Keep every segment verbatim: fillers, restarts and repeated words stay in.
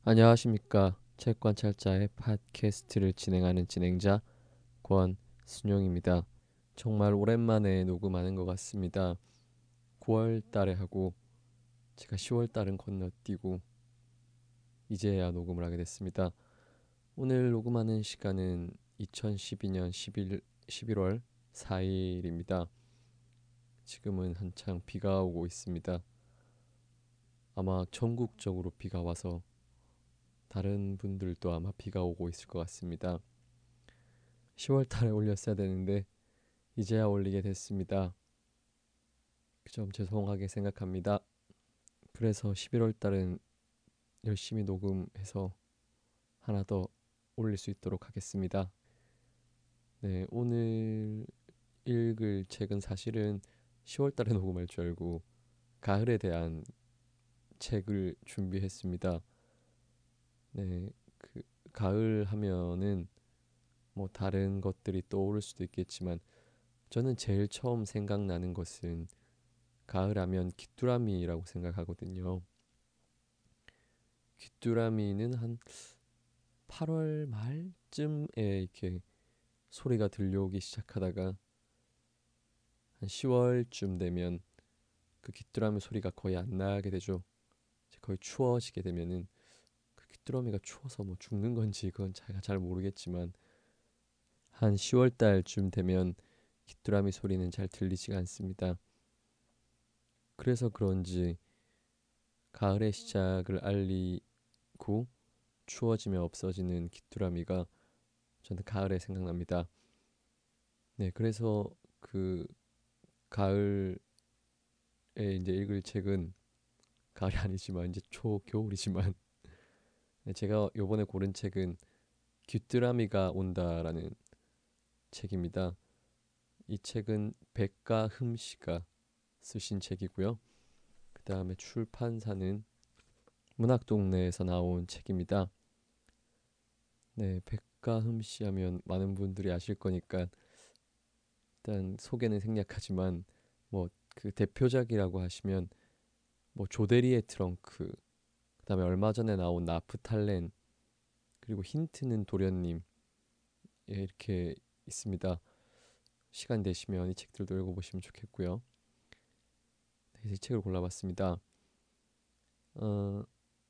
안녕하십니까. 책관찰자의 팟캐스트를 진행하는 진행자 권순용입니다. 정말 오랜만에 녹음하는 것 같습니다. 구월 달에 하고 제가 시월 달은 건너뛰고 이제야 녹음을 하게 됐습니다. 오늘 녹음하는 시간은 이천십이 년 십일, 십일월 사 일입니다. 지금은 한창 비가 오고 있습니다. 아마 전국적으로 비가 와서 다른 분들도 아마 비가 오고 있을 것 같습니다. 시월 달에 올렸어야 되는데 이제야 올리게 됐습니다. 그 점 죄송하게 생각합니다. 그래서 십일월 달은 열심히 녹음해서 하나 더 올릴 수 있도록 하겠습니다. 네, 오늘 읽을 책은 사실은 시월 달에 녹음할 줄 알고 가을에 대한 책을 준비했습니다. 네, 그 가을 하면은 뭐 다른 것들이 떠오를 수도 있겠지만 저는 제일 처음 생각나는 것은 가을 하면 귀뚜라미라고 생각하거든요. 귀뚜라미는 한 팔월 말쯤에 이렇게 소리가 들려오기 시작하다가 한 시월쯤 되면 그 귀뚜라미 소리가 거의 안 나게 되죠. 이제 거의 추워지게 되면은 그 귀뚜라미가 추워서 뭐 죽는 건지 그건 제가 잘 모르겠지만 한 시월 달쯤 되면 귀뚜라미 소리는 잘 들리지가 않습니다. 그래서 그런지 가을의 시작을 알리고 추워지면 없어지는 귀뚜라미가 저는 가을에 생각납니다. 네, 그래서 그 가을에 이제 읽을 책은 가을이 아니지만 이제 초겨울이지만 네, 제가 요번에 고른 책은 귀뚜라미가 온다라는 책입니다. 이 책은 백가흠 씨가 쓰신 책이고요. 그 다음에 출판사는 문학동네에서 나온 책입니다. 네, 백가흠 씨 하면 많은 분들이 아실 거니까 일단 소개는 생략하지만 뭐 그 대표작이라고 하시면 뭐 조대리의 트렁크, 그다음에 얼마 전에 나온 나프탈렌, 그리고 힌트는 도련님, 예, 이렇게 있습니다. 시간 되시면 이 책들도 읽어보시면 좋겠고요. 그래서 이 책을 골라봤습니다. 어,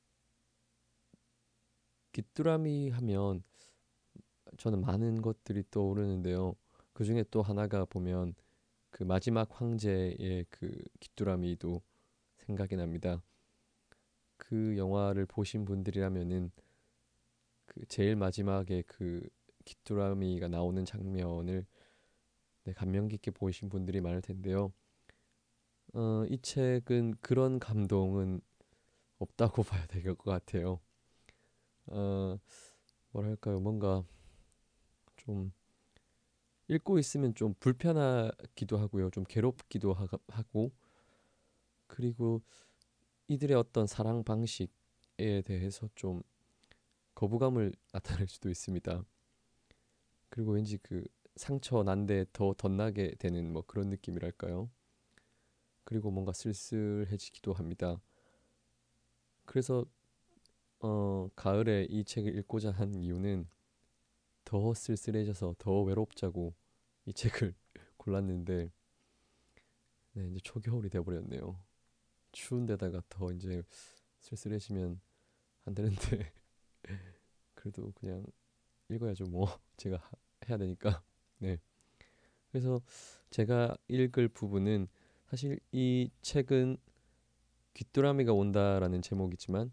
귀뚜라미 하면 저는 많은 것들이 떠오르는데요. 그 중에 또 하나가 보면 그 마지막 황제의 그 귀뚜라미도 생각이 납니다. 그 영화를 보신 분들이라면은 그 제일 마지막에 그 귀뚜라미가 나오는 장면을 네, 감명 깊게 보신 분들이 많을 텐데요. 어, 이 책은 그런 감동은 없다고 봐야 될 것 같아요. 어, 뭐랄까요, 뭔가 좀 읽고 있으면 좀 불편하기도 하고요, 좀 괴롭기도 하, 하고, 그리고 이들의 어떤 사랑 방식에 대해서 좀 거부감을 나타낼 수도 있습니다. 그리고 왠지 그 상처 난데 더 덧나게 되는 뭐 그런 느낌이랄까요. 그리고 뭔가 쓸쓸해지기도 합니다. 그래서 어, 가을에 이 책을 읽고자 한 이유는 더 쓸쓸해져서 더 외롭자고 이 책을 골랐는데 네, 이제 초겨울이 돼버렸네요. 추운 데다가 더 이제 쓸쓸해지면 안 되는데 그래도 그냥 읽어야죠 뭐 제가 하- 해야 되니까. 네. 그래서 제가 읽을 부분은 사실 이 책은 귀뚜라미가 온다라는 제목이지만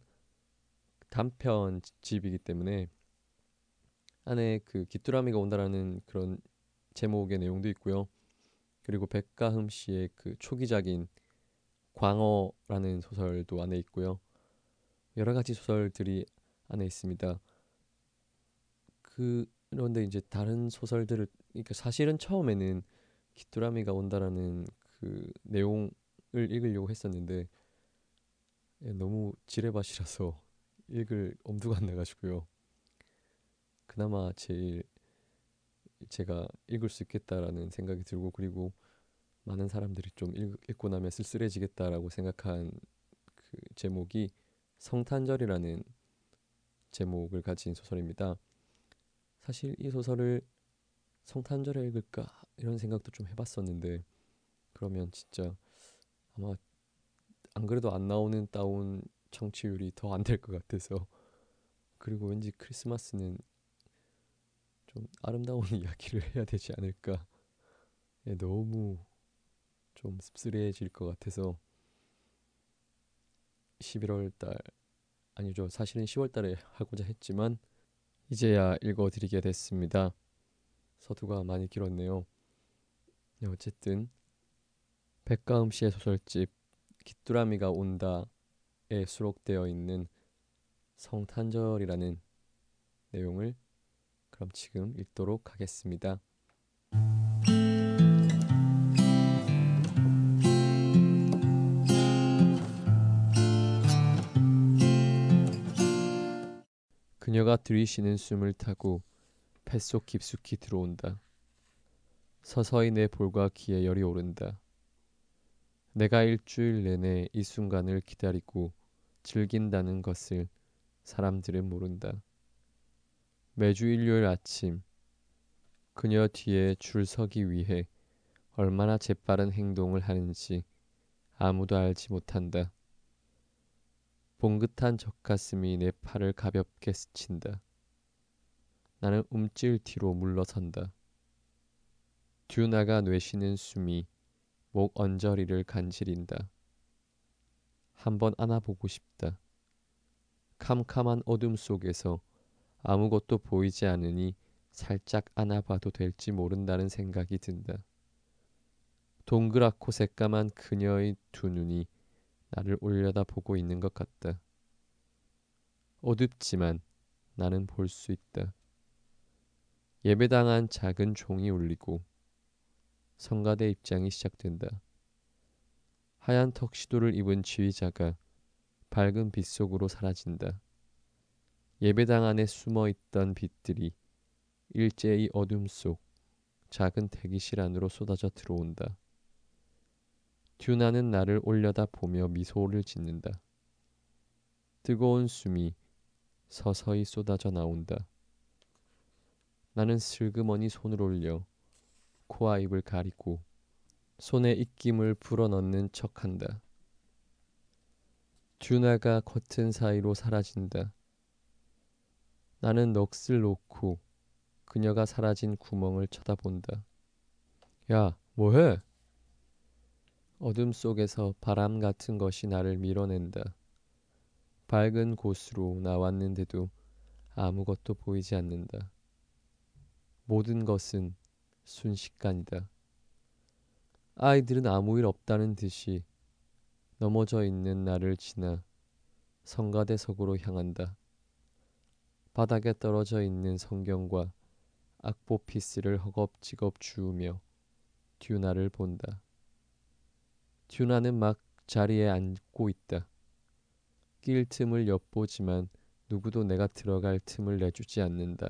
단편집이기 때문에 안에 그 귀뚜라미가 온다라는 그런 제목의 내용도 있고요. 그리고 백가흠 씨의 그 초기작인 광어라는 소설도 안에 있고요. 여러 가지 소설들이 안에 있습니다. 그 그런데 이제 다른 소설들을, 그러니까 사실은 처음에는 귀뚜라미가 온다라는 그 내용을 읽으려고 했었는데 예, 너무 지뢰밭이라서 읽을 엄두가 안 나가지고요. 그나마 제일 제가 읽을 수 있겠다라는 생각이 들고, 그리고 많은 사람들이 좀 읽, 읽고 나면 쓸쓸해지겠다라고 생각한 그 제목이 성탄절이라는 제목을 가진 소설입니다. 사실 이 소설을 성탄절에 읽을까 이런 생각도 좀 해봤었는데 그러면 진짜 아마 안 그래도 안 나오는 다운 청취율이 더 안 될 것 같아서 그리고 왠지 크리스마스는 좀 아름다운 이야기를 해야 되지 않을까. 예, 너무 좀 씁쓸해질 것 같아서 십일월 달 아니죠. 사실은 시월 달에 하고자 했지만 이제야 읽어드리게 됐습니다. 서두가 많이 길었네요. 네, 어쨌든 백가음 씨의 소설집 귀뚜라미가 온다에 수록되어 있는 성탄절이라는 내용을 그럼 지금 읽도록 하겠습니다. 그녀가 들이쉬는 숨을 타고 뱃속 깊숙이 들어온다. 서서히 내 볼과 귀에 열이 오른다. 내가 일주일 내내 이 순간을 기다리고 즐긴다는 것을 사람들은 모른다. 매주 일요일 아침 그녀 뒤에 줄 서기 위해 얼마나 재빠른 행동을 하는지 아무도 알지 못한다. 봉긋한 젖가슴이 내 팔을 가볍게 스친다. 나는 움찔 뒤로 물러선다. 듀나가 뇌쉬는 숨이 목 언저리를 간지린다. 한번 안아보고 싶다. 캄캄한 어둠 속에서 아무것도 보이지 않으니 살짝 안아봐도 될지 모른다는 생각이 든다. 동그랗고 새까만 그녀의 두 눈이 나를 올려다보고 있는 것 같다. 어둡지만 나는 볼 수 있다. 예배당한 작은 종이 울리고 성가대 입장이 시작된다. 하얀 턱시도를 입은 지휘자가 밝은 빛 속으로 사라진다. 예배당 안에 숨어있던 빛들이 일제히 어둠 속 작은 대기실 안으로 쏟아져 들어온다. 듀나는 나를 올려다보며 미소를 짓는다. 뜨거운 숨이 서서히 쏟아져 나온다. 나는 슬그머니 손을 올려 코와 입을 가리고 손에 입김을 불어넣는 척한다. 듀나가 커튼 사이로 사라진다. 나는 넋을 놓고 그녀가 사라진 구멍을 쳐다본다. 야, 뭐해? 어둠 속에서 바람 같은 것이 나를 밀어낸다. 밝은 곳으로 나왔는데도 아무것도 보이지 않는다. 모든 것은 순식간이다. 아이들은 아무 일 없다는 듯이 넘어져 있는 나를 지나 성가대석으로 향한다. 바닥에 떨어져 있는 성경과 악보 피스를 허겁지겁 주우며 듀나를 본다. 듀나는 막 자리에 앉고 있다. 낄 틈을 엿보지만 누구도 내가 들어갈 틈을 내주지 않는다.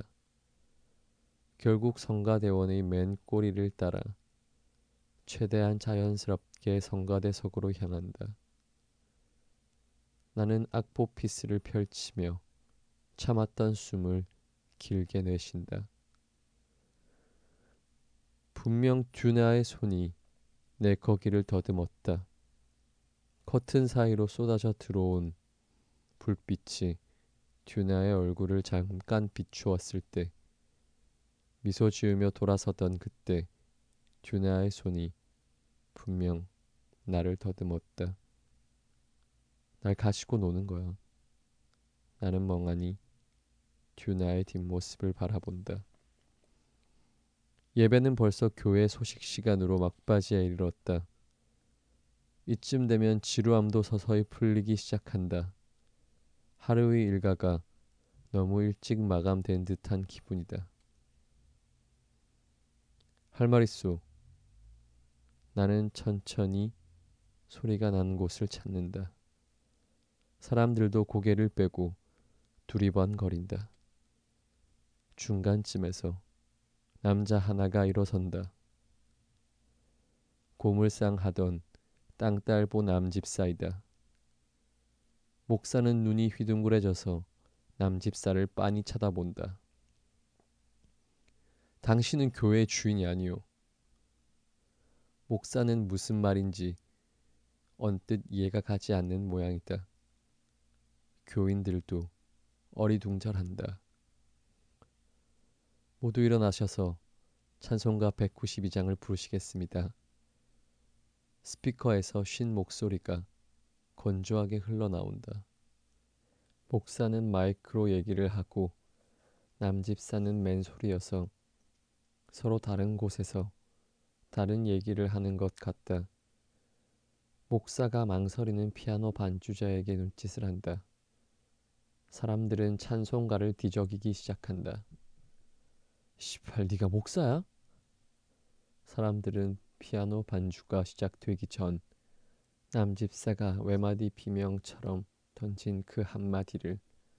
결국 성가대원의 맨 꼬리를 따라 최대한 자연스럽게 성가대석으로 향한다. 나는 악보 피스를 펼치며 참았던 숨을 길게 내쉰다. 분명 듀나의 손이 내 거기를 더듬었다. 커튼 사이로 쏟아져 들어온 불빛이 듀나의 얼굴을 잠깐 비추었을 때 미소 지으며 돌아서던 그때 듀나의 손이 분명 나를 더듬었다. 날 가지고 노는 거야. 나는 멍하니 듀나의 뒷모습을 바라본다. 예배는 벌써 교회 소식 시간으로 막바지에 이르렀다. 이쯤 되면 지루함도 서서히 풀리기 시작한다. 하루의 일과가 너무 일찍 마감된 듯한 기분이다. 할 말 있소. 나는 천천히 소리가 난 곳을 찾는다. 사람들도 고개를 빼고 두리번거린다. 중간쯤에서 남자 하나가 일어선다. 고물상 하던 땅딸보 남집사이다. 목사는 눈이 휘둥그레져서 남집사를 빤히 쳐다본다. 당신은 교회의 주인이 아니오. 목사는 무슨 말인지 언뜻 이해가 가지 않는 모양이다. 교인들도 어리둥절한다. 모두 일어나셔서 찬송가 백구십이 장을 부르시겠습니다. 스피커에서 쉰 목소리가 건조하게 흘러나온다. 목사는 마이크로 얘기를 하고 남집사는 맨소리여서 서로 다른 곳에서 다른 얘기를 하는 것 같다. 목사가 망설이는 피아노 반주자에게 눈짓을 한다. 사람들은 찬송가를 뒤적이기 시작한다. 시발, 네가 목사야? 사람들은 피아노 반주가 시작되기 전 남집사가 외마디 비명처럼 던진 그 한마디를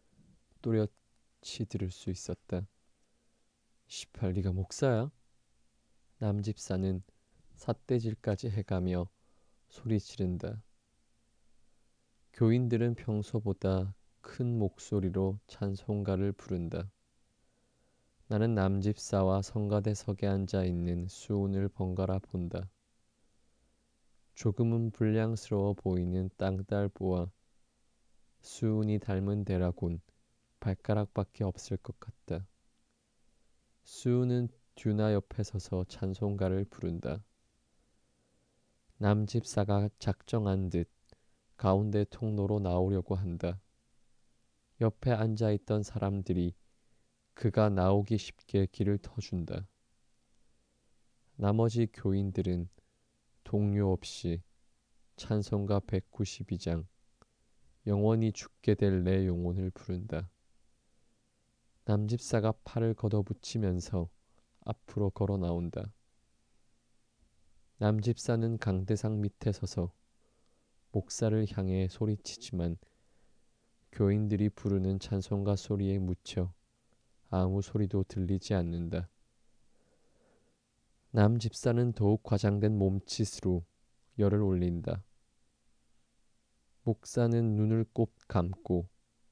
또렷이 들을 수 있었다. 시발, 네가 목사야? 남집사는 삿대질까지 해가며 소리 지른다. 교인들은 평소보다 큰 목소리로 찬송가를 부른다. 나는 남집사와 성가대석에 앉아있는 수운을 번갈아 본다. 조금은 불량스러워 보이는 땅딸보와 수운이 닮은 데라곤 발가락밖에 없을 것 같다. 수운은 듀나 옆에 서서 찬송가를 부른다. 남집사가 작정한 듯 가운데 통로로 나오려고 한다. 옆에 앉아있던 사람들이 그가 나오기 쉽게 길을 터준다. 나머지 교인들은 동요 없이 찬송가 백구십이 장 영원히 죽게 될 내 영혼을 부른다. 남집사가 팔을 걷어붙이면서 앞으로 걸어 나온다. 남집사는 강대상 밑에 서서 목사를 향해 소리치지만 교인들이 부르는 찬송가 소리에 묻혀 아무 소리도 들리지 않는다. 남집사는 더욱 과장된 몸짓으로 열을 올린다. 목사는 눈을 꼭 감고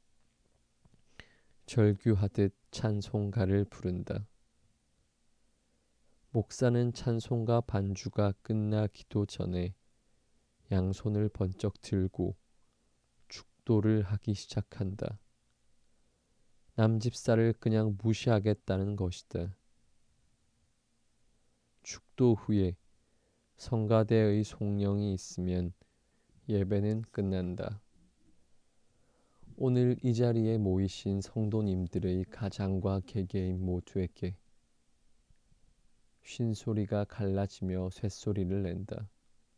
절규하듯 찬송가를 부른다. 목사는 찬송가 반주가 끝나기도 전에 양손을 번쩍 들고 축도를 하기 시작한다. 남집사를 그냥 무시하겠다는 것이다. 축도 후에 성가대의 송령이 있으면 예배는 끝난다. 오늘 이 자리에 모이신 성도님들의 가장과 개개인 모두에게 쉰소리가 갈라지며 쇳소리를 낸다.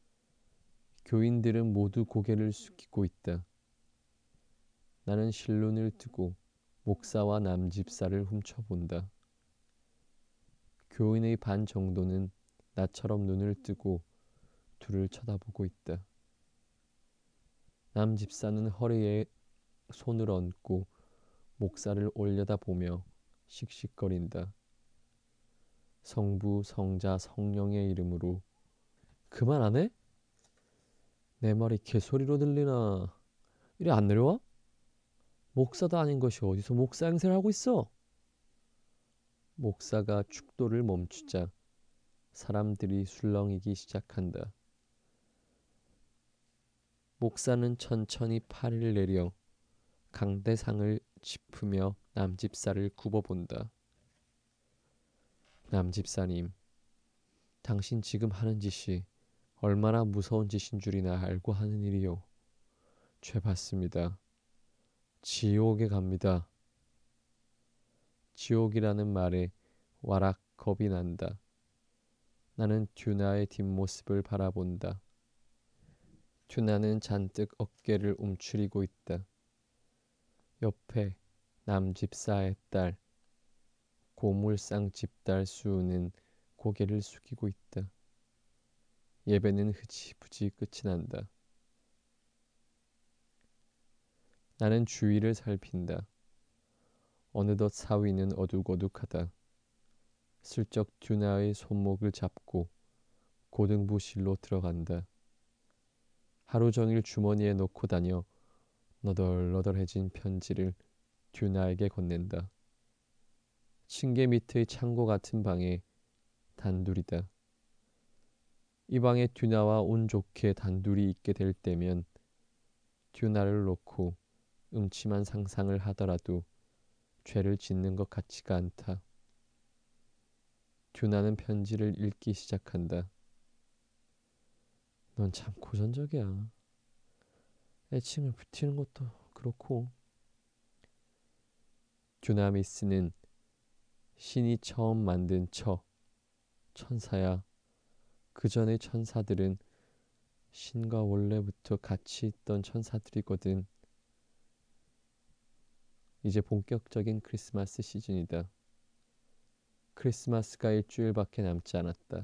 교인들은 모두 고개를 숙이고 있다. 나는 실눈을 뜨고 목사와 남집사를 훔쳐본다. 교인의 반 정도는 나처럼 눈을 뜨고 둘을 쳐다보고 있다. 남집사는 허리에 손을 얹고 목사를 올려다보며 씩씩거린다. 성부, 성자, 성령의 이름으로. 그만 안 해? 내 말이 개소리로 들리나? 이리 안 내려와? 목사도 아닌 것이 어디서 목사 행세를 하고 있어? 목사가 축도를 멈추자 사람들이 술렁이기 시작한다. 목사는 천천히 팔을 내려 강대상을 짚으며 남집사를 굽어본다. 남집사님, 당신 지금 하는 짓이 얼마나 무서운 짓인 줄이나 알고 하는 일이요. 죄 받습니다. 지옥에 갑니다. 지옥이라는 말에 와락 겁이 난다. 나는 듀나의 뒷모습을 바라본다. 듀나는 잔뜩 어깨를 움츠리고 있다. 옆에 남집사의 딸 고물상 집딸 수우는 고개를 숙이고 있다. 예배는 흐지부지 끝이 난다. 나는 주위를 살핀다. 어느덧 사위는 어둑어둑하다. 슬쩍 듀나의 손목을 잡고 고등부실로 들어간다. 하루 종일 주머니에 넣고 다녀 너덜너덜해진 편지를 듀나에게 건넨다. 층계 밑의 창고 같은 방에 단둘이다. 이 방에 듀나와 운 좋게 단둘이 있게 될 때면 듀나를 놓고 음침한 상상을 하더라도 죄를 짓는 것 같지가 않다. 듀나는 편지를 읽기 시작한다. 넌 참 고전적이야. 애칭을 붙이는 것도 그렇고. 듀나미스는 신이 처음 만든 처, 천사야. 그 전의 천사들은 신과 원래부터 같이 있던 천사들이거든. 이제 본격적인 크리스마스 시즌이다. 크리스마스가 일주일밖에 남지 않았다.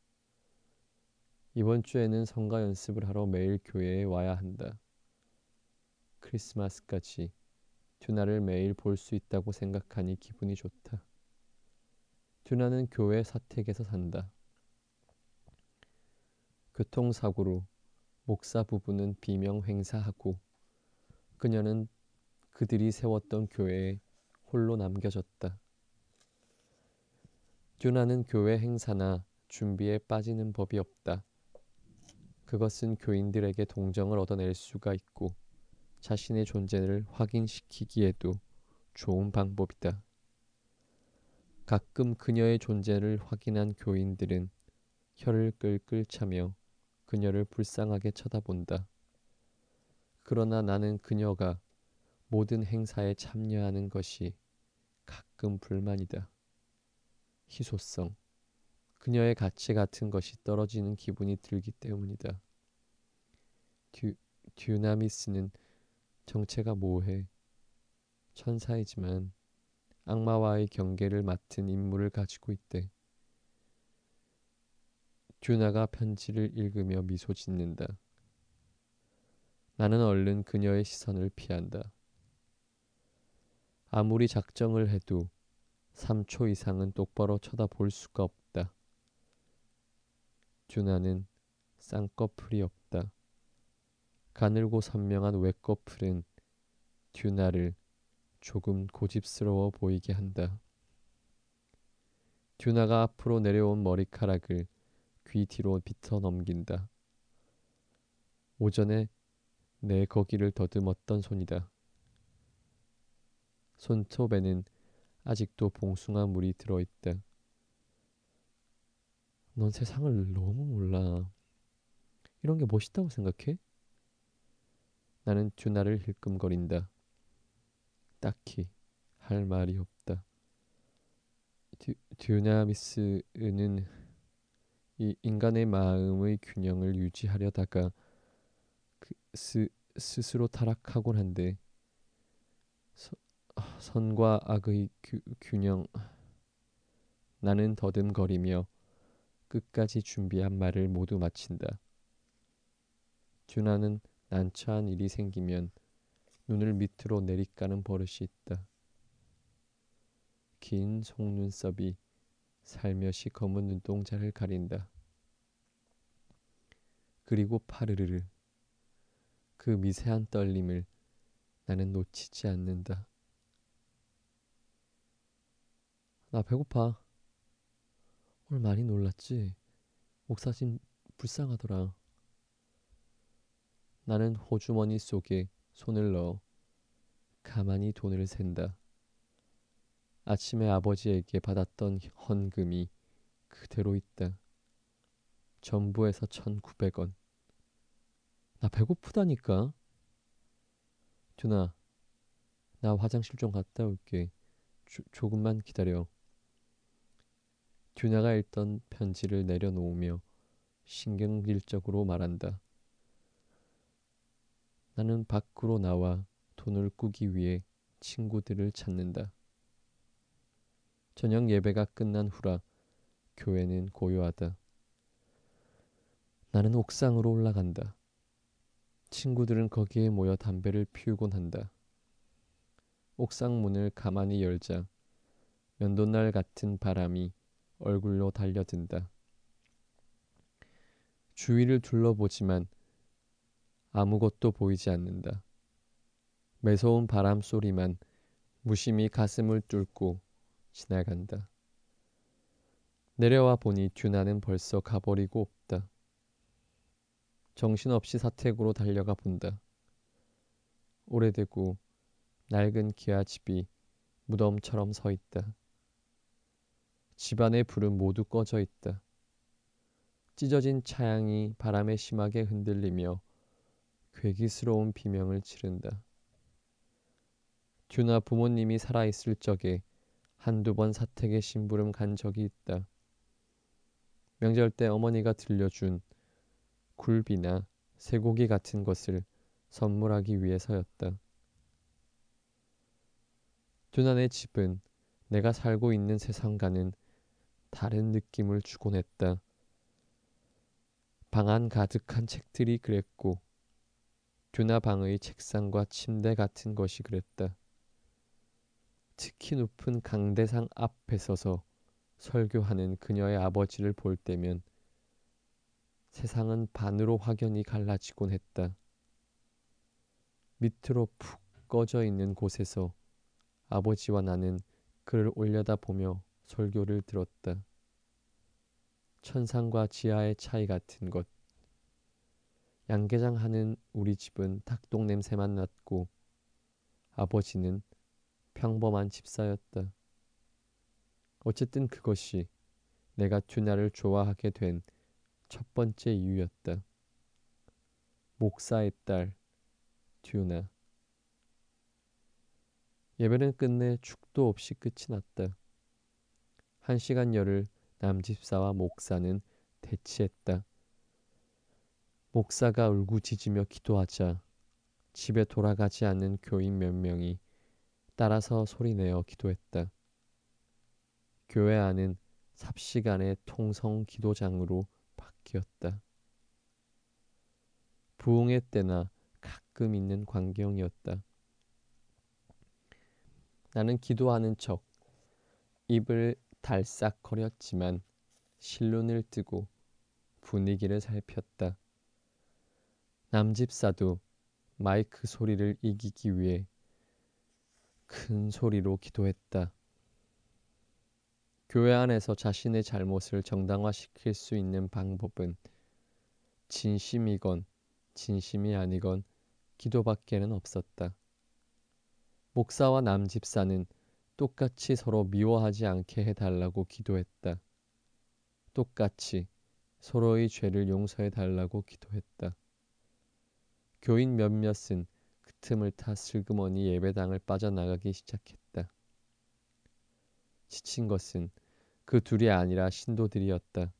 이번 주에는 성가 연습을 하러 매일 교회에 와야 한다. 크리스마스까지 듀나를 매일 볼 수 있다고 생각하니 기분이 좋다. 듀나는 교회 사택에서 산다. 교통사고로 목사 부부는 비명 횡사하고 그녀는 그들이 세웠던 교회에 홀로 남겨졌다. 듀나는 교회 행사나 준비에 빠지는 법이 없다. 그것은 교인들에게 동정을 얻어낼 수가 있고 자신의 존재를 확인시키기에도 좋은 방법이다. 가끔 그녀의 존재를 확인한 교인들은 혀를 끌끌 차며 그녀를 불쌍하게 쳐다본다. 그러나 나는 그녀가 모든 행사에 참여하는 것이 가끔 불만이다. 희소성, 그녀의 가치 같은 것이 떨어지는 기분이 들기 때문이다. 듀, 듀나미스는 정체가 모호해. 천사이지만 악마와의 경계를 맡은 임무를 가지고 있대. 듀나가 편지를 읽으며 미소 짓는다. 나는 얼른 그녀의 시선을 피한다. 아무리 작정을 해도 삼 초 이상은 똑바로 쳐다볼 수가 없다. 듀나는 쌍꺼풀이 없다. 가늘고 선명한 외꺼풀은 듀나를 조금 고집스러워 보이게 한다. 듀나가 앞으로 내려온 머리카락을 귀 뒤로 비터 넘긴다. 오전에 내 거기를 더듬었던 손이다. 손톱에는 아직도 봉숭아 물이 들어있다. 넌 세상을 너무 몰라. 이런 게 멋있다고 생각해? 나는 듀나를 힐끔거린다. 딱히 할 말이 없다. 듀, 듀나미스는 이 인간의 마음의 균형을 유지하려다가 그 스, 스스로 타락하곤 한데 서, 아, 선과 악의 규, 균형. 나는 더듬거리며 끝까지 준비한 말을 모두 마친다. 듀나는 난처한 일이 생기면 눈을 밑으로 내리까는 버릇이 있다. 긴 속눈썹이 살며시 검은 눈동자를 가린다. 그리고 파르르르. 그 미세한 떨림을 나는 놓치지 않는다. 나 배고파. 오늘 많이 놀랐지? 목사님 불쌍하더라. 나는 호주머니 속에 손을 넣어 가만히 돈을 센다. 아침에 아버지에게 받았던 헌금이 그대로 있다. 전부에서 천구백 원. 나 배고프다니까. 듀나, 나 화장실 좀 갔다 올게. 조, 조금만 기다려. 듀나가 읽던 편지를 내려놓으며 신경질적으로 말한다. 나는 밖으로 나와 돈을 꾸기 위해 친구들을 찾는다. 저녁 예배가 끝난 후라 교회는 고요하다. 나는 옥상으로 올라간다. 친구들은 거기에 모여 담배를 피우곤 한다. 옥상 문을 가만히 열자 면도날 같은 바람이 얼굴로 달려든다. 주위를 둘러보지만 아무것도 보이지 않는다. 매서운 바람 소리만 무심히 가슴을 뚫고 지나간다. 내려와 보니 듀나는 벌써 가버리고 없다. 정신없이 사택으로 달려가 본다. 오래되고 낡은 기아집이 무덤처럼 서 있다. 집안의 불은 모두 꺼져 있다. 찢어진 차양이 바람에 심하게 흔들리며 괴기스러운 비명을 지른다. 듀나 부모님이 살아있을 적에 한두 번 사택에 심부름 간 적이 있다. 명절 때 어머니가 들려준 굴비나 쇠고기 같은 것을 선물하기 위해서였다. 듀나네 집은 내가 살고 있는 세상과는 다른 느낌을 주곤 했다. 방 안 가득한 책들이 그랬고 듀나 방의 책상과 침대 같은 것이 그랬다. 특히 높은 강대상 앞에 서서 설교하는 그녀의 아버지를 볼 때면 세상은 반으로 확연히 갈라지곤 했다. 밑으로 푹 꺼져 있는 곳에서 아버지와 나는 그를 올려다보며 설교를 들었다. 천상과 지하의 차이 같은 것. 양계장 하는 우리 집은 닭똥 냄새만 났고 아버지는 평범한 집사였다. 어쨌든 그것이 내가 듀나를 좋아하게 된 첫 번째 이유였다. 목사의 딸 듀나. 예배는 끝내 축도 없이 끝이 났다. 한 시간 열을 남집사와 목사는 대치했다. 목사가 울고짖으며 기도하자 집에 돌아가지 않는 교인 몇 명이 따라서 소리내어 기도했다. 교회 안은 삽시간에 통성 기도장으로 바뀌었다. 부흥의 때나 가끔 있는 광경이었다. 나는 기도하는 척 입을 달싹거렸지만 실눈을 뜨고 분위기를 살폈다. 남집사도 마이크 소리를 이기기 위해 큰 소리로 기도했다. 교회 안에서 자신의 잘못을 정당화시킬 수 있는 방법은 진심이건 진심이 아니건 기도밖에는 없었다. 목사와 남집사는 똑같이 서로 미워하지 않게 해달라고 기도했다. 똑같이 서로의 죄를 용서해 달라고 기도했다. 교인 몇몇은 그 틈을 타 슬그머니 예배당을 빠져나가기 시작했다. 지친 것은 그 둘이 아니라 신도들이었다.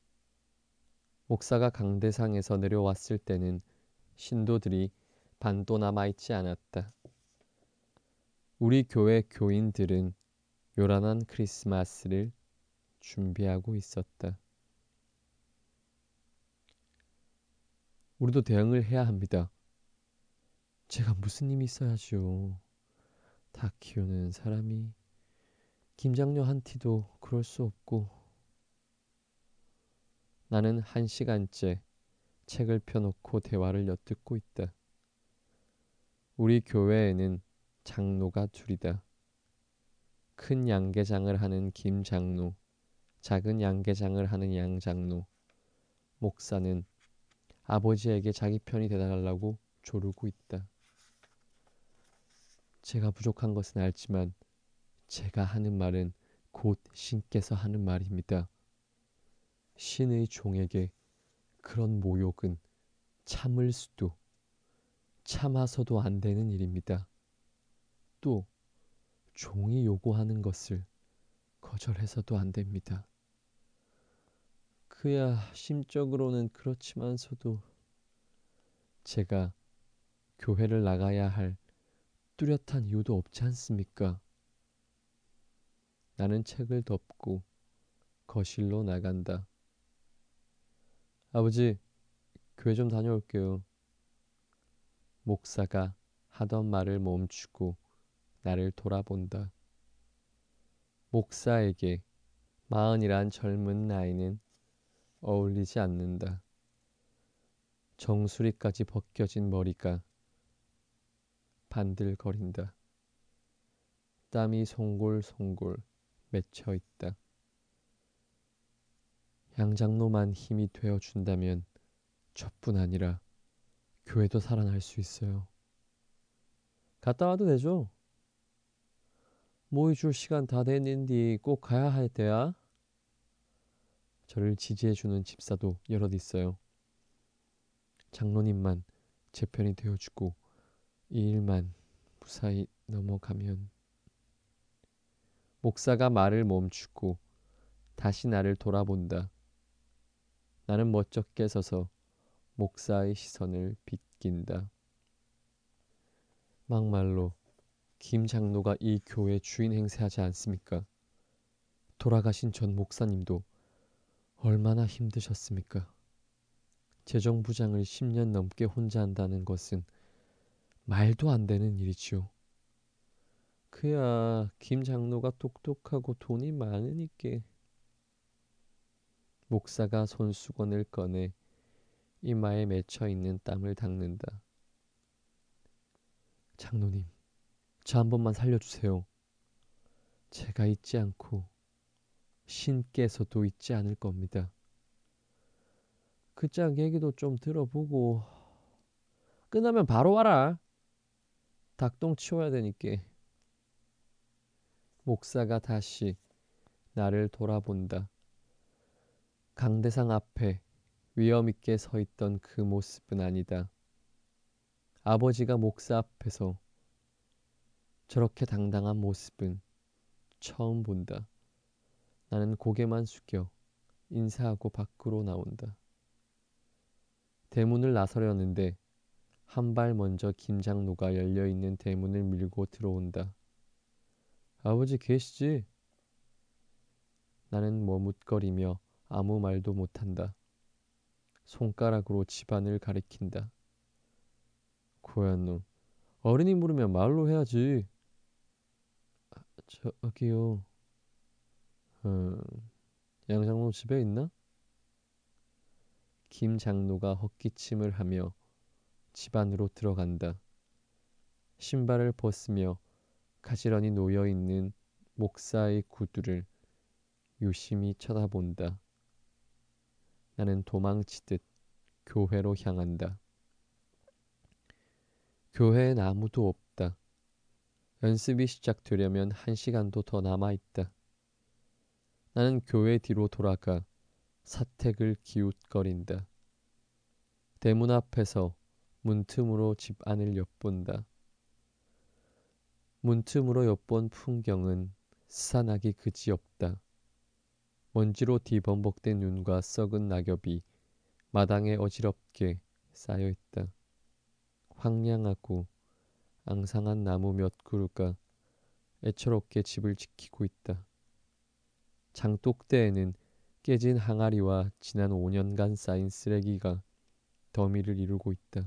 목사가 강대상에서 내려왔을 때는 신도들이 반도 남아있지 않았다. 우리 교회 교인들은 요란한 크리스마스를 준비하고 있었다. 우리도 대응을 해야 합니다. 제가 무슨 힘이 있어야죠. 닭 키우는 사람이 김장녀 한 티도 그럴 수 없고. 나는 한 시간째 책을 펴놓고 대화를 엿듣고 있다. 우리 교회에는 장로가 둘이다. 큰 양계장을 하는 김 장로, 작은 양계장을 하는 양 장로. 목사는 아버지에게 자기 편이 되달라고 조르고 있다. 제가 부족한 것은 알지만 제가 하는 말은 곧 신께서 하는 말입니다. 신의 종에게 그런 모욕은 참을 수도 참아서도 안 되는 일입니다. 또 종이 요구하는 것을 거절해서도 안 됩니다. 그야 심적으로는 그렇지만서도 제가 교회를 나가야 할 뚜렷한 이유도 없지 않습니까? 나는 책을 덮고 거실로 나간다. 아버지, 교회 좀 다녀올게요. 목사가 하던 말을 멈추고 나를 돌아본다. 목사에게 마흔이란 젊은 나이는 어울리지 않는다. 정수리까지 벗겨진 머리가 반들거린다. 땀이 송골송골 맺혀 있다. 양장로만 힘이 되어준다면 저뿐 아니라 교회도 살아날 수 있어요. 갔다 와도 되죠? 모이 줄 시간 다 됐는디 꼭 가야 할 때야? 저를 지지해주는 집사도 여럿 있어요. 장로님만 제 편이 되어주고 이 일만 무사히 넘어가면. 목사가 말을 멈추고 다시 나를 돌아본다. 나는 멋쩍게 서서 목사의 시선을 빗긴다. 막말로 김 장로가 이 교회 주인 행세하지 않습니까? 돌아가신 전 목사님도 얼마나 힘드셨습니까? 재정부장을 십 년 넘게 혼자 한다는 것은 말도 안 되는 일이지요. 그야 김 장로가 똑똑하고 돈이 많으니께. 목사가 손수건을 꺼내 이마에 맺혀있는 땀을 닦는다. 장로님, 저 한 번만 살려주세요. 제가 잊지 않고 신께서도 잊지 않을 겁니다. 그 짝 얘기도 좀 들어보고 끝나면 바로 와라. 닭똥 치워야 되니까. 목사가 다시 나를 돌아본다. 강대상 앞에 위엄있게 서 있던 그 모습은 아니다. 아버지가 목사 앞에서 저렇게 당당한 모습은 처음 본다. 나는 고개만 숙여 인사하고 밖으로 나온다. 대문을 나서려는데 한 발 먼저 김 장로가 열려있는 대문을 밀고 들어온다. 아버지 계시지? 나는 머뭇거리며 아무 말도 못한다. 손가락으로 집안을 가리킨다. 고얀 놈. 어른이 물으면 말로 해야지. 저기요. 음, 양 장로 집에 있나? 김 장로가 헛기침을 하며 집 안으로 들어간다. 신발을 벗으며 가지런히 놓여있는 목사의 구두를 유심히 쳐다본다. 나는 도망치듯 교회로 향한다. 교회엔 아무도 없다. 연습이 시작되려면 한 시간도 더 남아있다. 나는 교회 뒤로 돌아가 사택을 기웃거린다. 대문 앞에서 문틈으로 집 안을 엿본다. 문틈으로 엿본 풍경은 스산하기 그지없다. 먼지로 뒤범벅된 눈과 썩은 낙엽이 마당에 어지럽게 쌓여있다. 황량하고 앙상한 나무 몇 그루가 애처롭게 집을 지키고 있다. 장독대에는 깨진 항아리와 지난 오 년간 쌓인 쓰레기가 더미를 이루고 있다.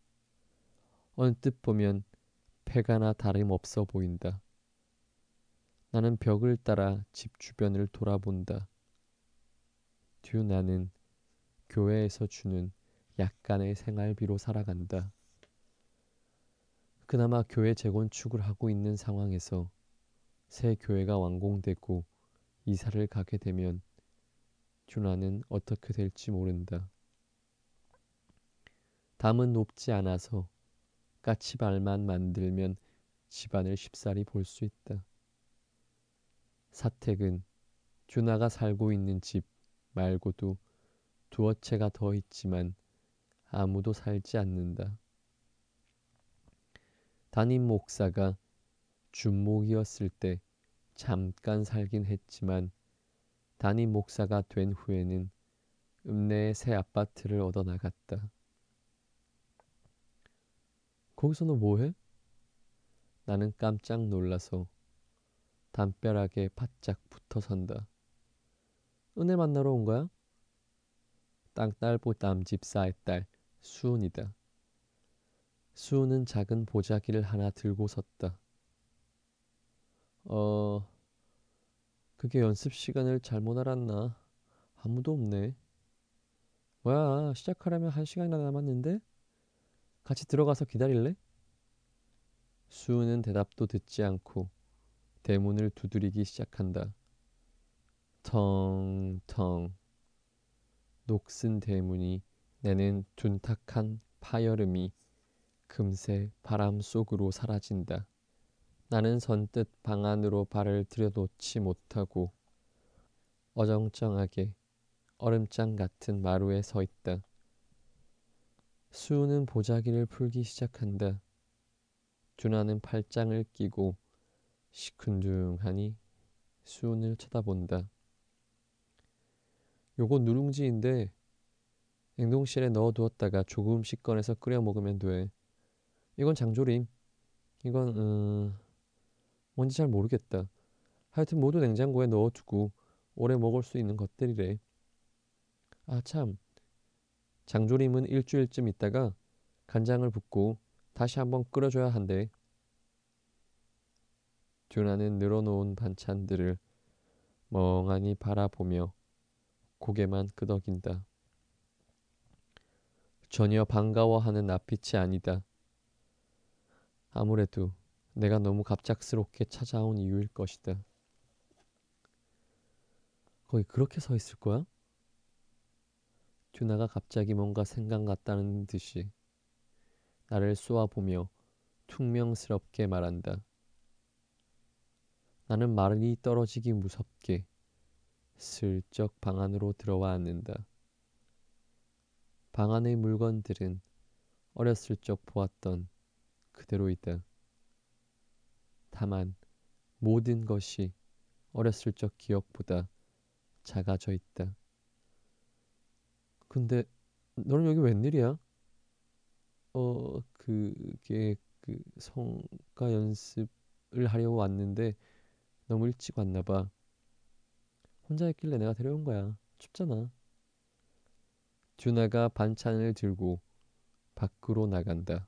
언뜻 보면 폐가나 다름없어 보인다. 나는 벽을 따라 집 주변을 돌아본다. 뒤 나는 교회에서 주는 약간의 생활비로 살아간다. 그나마 교회 재건축을 하고 있는 상황에서 새 교회가 완공되고 이사를 가게 되면 듀나는 어떻게 될지 모른다. 담은 높지 않아서 까치발만 만들면 집안을 쉽사리 볼 수 있다. 사택은 듀나가 살고 있는 집 말고도 두어 채가 더 있지만 아무도 살지 않는다. 담임 목사가 준목이었을 때 잠깐 살긴 했지만 담임 목사가 된 후에는 읍내의 새 아파트를 얻어 나갔다. 거기서 너 뭐해? 나는 깜짝 놀라서 담벼락에 바짝 붙어 선다. 은혜 만나러 온 거야? 땅딸보담 집사의 딸 수은이다. 수은은 작은 보자기를 하나 들고 섰다. 어... 그게 연습 시간을 잘못 알았나? 아무도 없네. 뭐야, 시작하려면 한 시간이나 남았는데? 같이 들어가서 기다릴래? 수은은 대답도 듣지 않고 대문을 두드리기 시작한다. 텅텅. 녹슨 대문이 내는 둔탁한 파여름이 금세 바람 속으로 사라진다. 나는 선뜻 방 안으로 발을 들여놓지 못하고 어정쩡하게 얼음장 같은 마루에 서 있다. 수우는 보자기를 풀기 시작한다. 듀나는 팔짱을 끼고 시큰둥하니 수은을 쳐다본다. 요거 누룽지인데 냉동실에 넣어두었다가 조금씩 꺼내서 끓여 먹으면 돼. 이건 장조림. 이건 음, 뭔지 잘 모르겠다. 하여튼 모두 냉장고에 넣어두고 오래 먹을 수 있는 것들이래. 아 참, 장조림은 일주일쯤 있다가 간장을 붓고 다시 한번 끓여줘야 한대. 듀나는 늘어놓은 반찬들을 멍하니 바라보며 고개만 끄덕인다. 전혀 반가워하는 낯빛이 아니다. 아무래도 내가 너무 갑작스럽게 찾아온 이유일 것이다. 거기 그렇게 서 있을 거야? 듀나가 갑자기 뭔가 생각 같다는 듯이 나를 쏘아보며 퉁명스럽게 말한다. 나는 말이 떨어지기 무섭게 슬쩍 방 안으로 들어와 앉는다. 방 안의 물건들은 어렸을 적 보았던 그대로이다. 다만 모든 것이 어렸을 적 기억보다 작아져 있다. 근데 너는 여기 웬일이야? 어, 그게 그 성가 연습을 하려고 왔는데 너무 일찍 왔나 봐. 혼자 있길래 내가 데려온 거야. 춥잖아. 듀나가 반찬을 들고 밖으로 나간다.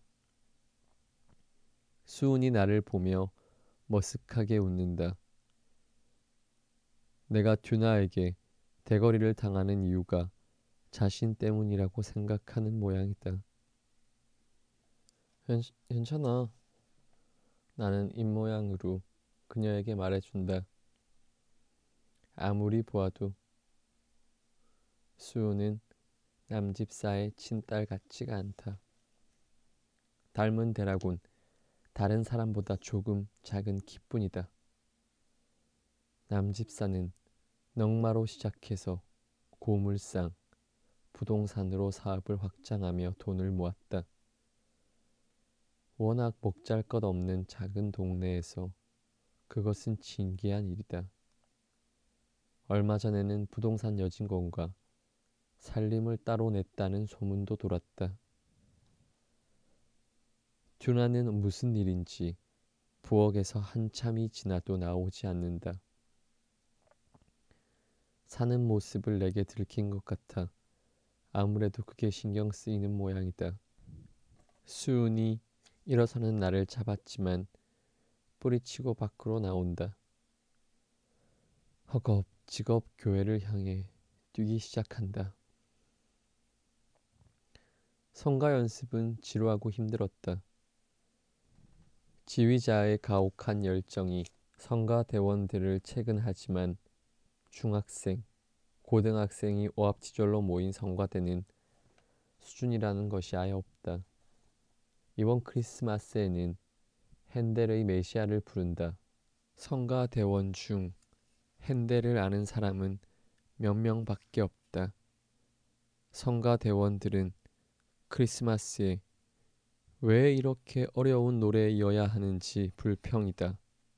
수은이 나를 보며 머쓱하게 웃는다. 내가 듀나에게 대거리를 당하는 이유가 자신 때문이라고 생각하는 모양이다. 괜, 괜찮아. 나는 입모양으로 그녀에게 말해준다. 아무리 보아도 수우는 남집사의 친딸 같지가 않다. 닮은 데라곤 다른 사람보다 조금 작은 키뿐이다. 남집사는 넝마로 시작해서 고물상, 부동산으로 사업을 확장하며 돈을 모았다. 워낙 먹잘것없는 작은 동네에서 그것은 진기한 일이다. 얼마 전에는 부동산 여직원과 살림을 따로 냈다는 소문도 돌았다. 듀나는 무슨 일인지 부엌에서 한참이 지나도 나오지 않는다. 사는 모습을 내게 들킨 것 같아 아무래도 그게 신경 쓰이는 모양이다. 수은이 일어서는 나를 잡았지만 뿌리치고 밖으로 나온다. 허겁지겁 교회를 향해 뛰기 시작한다. 성가 연습은 지루하고 힘들었다. 지휘자의 가혹한 열정이 성가 대원들을 체근하지만 중학생, 고등학생이 오합지졸로 모인 성가대는 수준이라는 것이 아예 없다. 이번 크리스마스에는 핸델의 메시아를 부른다. 성가 대원 중 핸델을 아는 사람은 몇 명밖에 없다. 성가 대원들은 크리스마스에 왜 이렇게 어려운 노래여야 하는지 불평이다.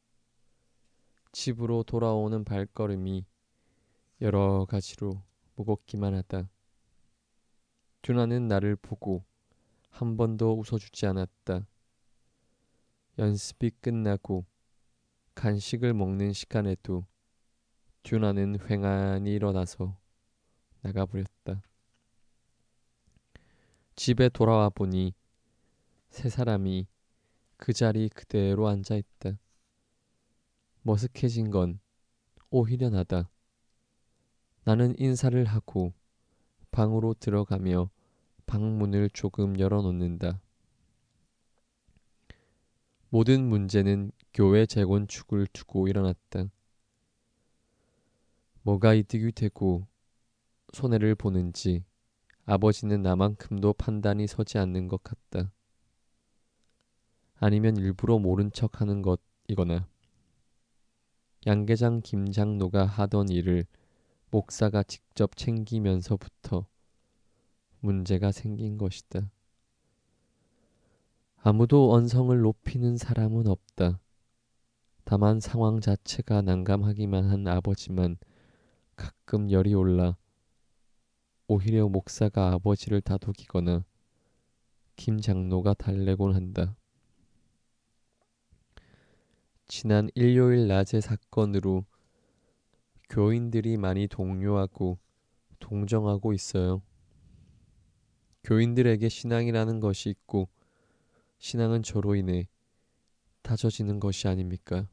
집으로 돌아오는 발걸음이 여러 가지로 무겁기만 하다. 듀나는 나를 보고 한 번도 웃어주지 않았다. 연습이 끝나고 간식을 먹는 시간에도 듀나는 휑하니 일어나서 나가버렸다. 집에 돌아와 보니 세 사람이 그 자리 그대로 앉아있다. 머쓱해진 건 오히려 나다. 나는 인사를 하고 방으로 들어가며 방문을 조금 열어놓는다. 모든 문제는 교회 재건축을 두고 일어났다. 뭐가 이득이 되고 손해를 보는지 아버지는 나만큼도 판단이 서지 않는 것 같다. 아니면 일부러 모른 척하는 것이거나 양계장 김장로가 하던 일을 목사가 직접 챙기면서부터 문제가 생긴 것이다. 아무도 언성을 높이는 사람은 없다. 다만 상황 자체가 난감하기만 한 아버지만 가끔 열이 올라 오히려 목사가 아버지를 다독이거나 김 장로가 달래곤 한다. 지난 일요일 낮의 사건으로 교인들이 많이 동요하고 동정하고 있어요. 교인들에게 신앙이라는 것이 있고 신앙은 저로 인해 다져지는 것이 아닙니까?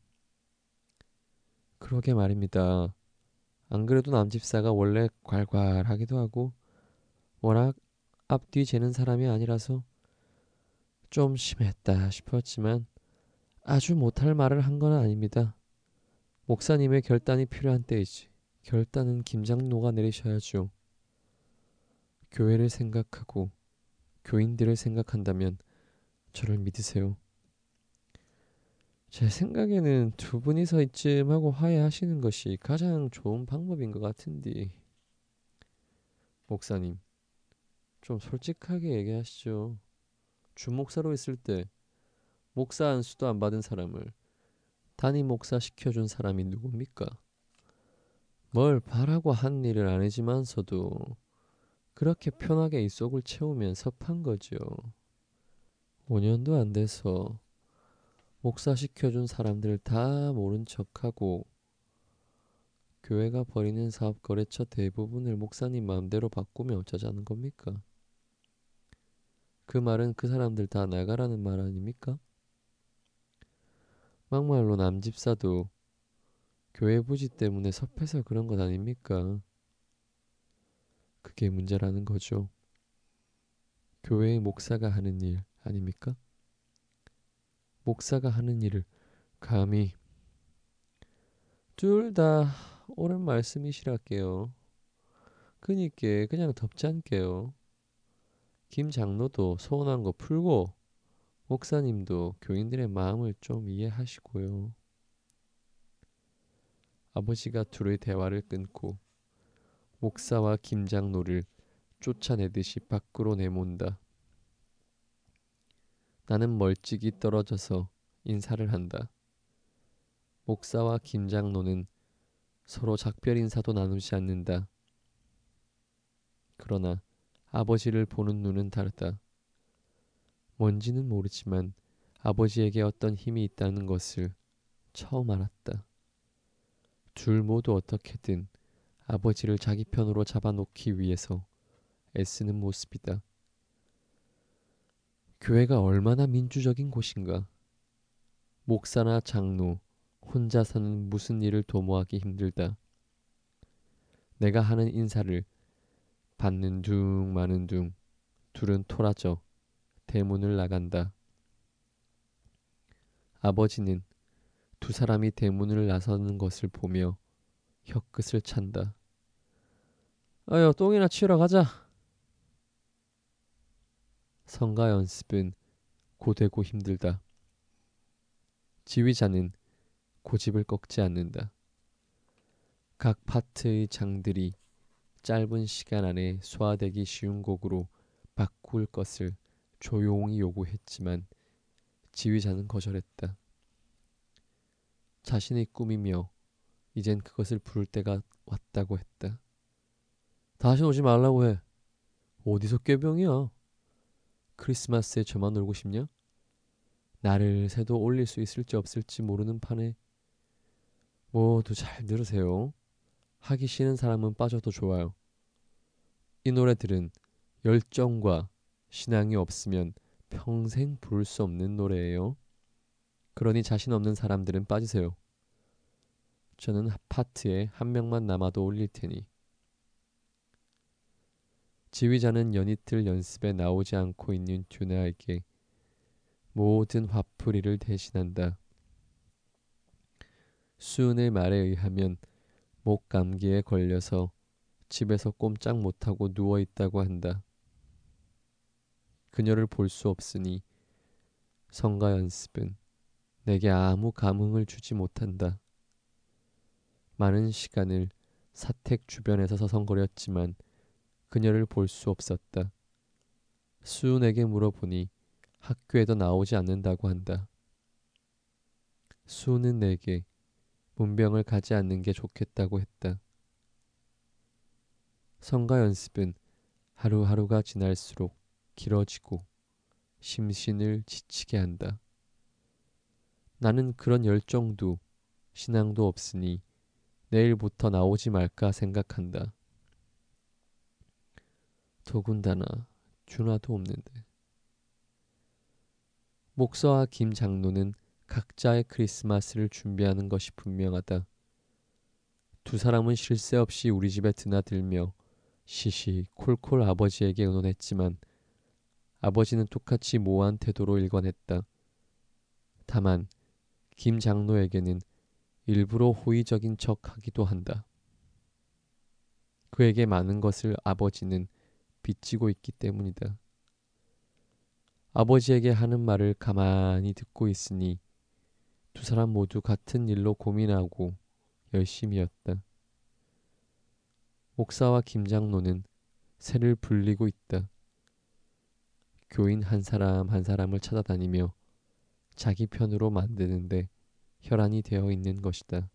그러게 말입니다. 안 그래도 남집사가 원래 괄괄하기도 하고 워낙 앞뒤 재는 사람이 아니라서 좀 심했다 싶었지만 아주 못할 말을 한 건 아닙니다. 목사님의 결단이 필요한 때이지. 결단은 김장로가 내리셔야죠. 교회를 생각하고 교인들을 생각한다면 저를 믿으세요. 제 생각에는 두 분이서 이쯤 하고 화해하시는 것이 가장 좋은 방법인 것 같은데. 목사님, 좀 솔직하게 얘기하시죠. 주목사로 있을 때 목사 안수도 안 받은 사람을 담임 목사 시켜준 사람이 누굽니까? 뭘 바라고 한 일을 아니지만서도 그렇게 편하게 이 속을 채우면 섭한 거죠. 오 년도 안 돼서 목사 시켜준 사람들 다 모른 척하고 교회가 벌이는 사업 거래처 대부분을 목사님 마음대로 바꾸면 어쩌자는 겁니까? 그 말은 그 사람들 다 나가라는 말 아닙니까? 막말로 남집사도 교회 부지 때문에 섭해서 그런 것 아닙니까? 그게 문제라는 거죠. 교회의 목사가 하는 일 아닙니까? 목사가 하는 일을 감히 둘 다 옳은 말씀이시랄게요. 그니까 그냥 덮지 않게요. 김 장로도 서운한 거 풀고 목사님도 교인들의 마음을 좀 이해하시고요. 아버지가 둘의 대화를 끊고 목사와 김 장로를 쫓아내듯이 밖으로 내몬다. 나는 멀찍이 떨어져서 인사를 한다. 목사와 김 장로는 서로 작별 인사도 나누지 않는다. 그러나 아버지를 보는 눈은 다르다. 뭔지는 모르지만 아버지에게 어떤 힘이 있다는 것을 처음 알았다. 둘 모두 어떻게든 아버지를 자기 편으로 잡아놓기 위해서 애쓰는 모습이다. 교회가 얼마나 민주적인 곳인가. 목사나 장로 혼자서는 무슨 일을 도모하기 힘들다. 내가 하는 인사를 받는 둥 마는 둥 둘은 토라져 대문을 나간다. 아버지는 두 사람이 대문을 나서는 것을 보며 혀끝을 찬다. 아유, 똥이나 치우러 가자. 성가 연습은 고되고 힘들다. 지휘자는 고집을 꺾지 않는다. 각 파트의 장들이 짧은 시간 안에 소화되기 쉬운 곡으로 바꿀 것을 조용히 요구했지만 지휘자는 거절했다. 자신의 꿈이며 이젠 그것을 부를 때가 왔다고 했다. 다시 오지 말라고 해. 어디서 꾀병이야. 크리스마스에 저만 놀고 싶냐? 나를 새도 올릴 수 있을지 없을지 모르는 판에. 모두 잘 들으세요. 하기 싫은 사람은 빠져도 좋아요. 이 노래들은 열정과 신앙이 없으면 평생 부를 수 없는 노래예요. 그러니 자신 없는 사람들은 빠지세요. 저는 파트에 한 명만 남아도 올릴 테니. 지휘자는 연이틀 연습에 나오지 않고 있는 듀나에게 모든 화풀이를 대신한다. 수은의 말에 의하면 목 감기에 걸려서 집에서 꼼짝 못하고 누워있다고 한다. 그녀를 볼 수 없으니 성가 연습은 내게 아무 감흥을 주지 못한다. 많은 시간을 사택 주변에서 서성거렸지만 그녀를 볼 수 없었다. 수은에게 물어보니 학교에도 나오지 않는다고 한다. 수은은 내게 문병을 가지 않는 게 좋겠다고 했다. 성가 연습은 하루하루가 지날수록 길어지고 심신을 지치게 한다. 나는 그런 열정도 신앙도 없으니 내일부터 나오지 말까 생각한다. 더군다나 준화도 없는데. 목사와 김 장로는 각자의 크리스마스를 준비하는 것이 분명하다. 두 사람은 쉴 새 없이 우리 집에 드나들며 시시 콜콜 아버지에게 의논했지만 아버지는 똑같이 모호한 태도로 일관했다. 다만 김 장로에게는 일부러 호의적인 척하기도 한다. 그에게 많은 것을 아버지는 빚지고 있기 때문이다. 아버지에게 하는 말을 가만히 듣고 있으니 두 사람 모두 같은 일로 고민하고 열심이었다. 목사와 김장로는 새를 불리고 있다. 교인 한 사람 한 사람을 찾아다니며 자기 편으로 만드는데 혈안이 되어 있는 것이다.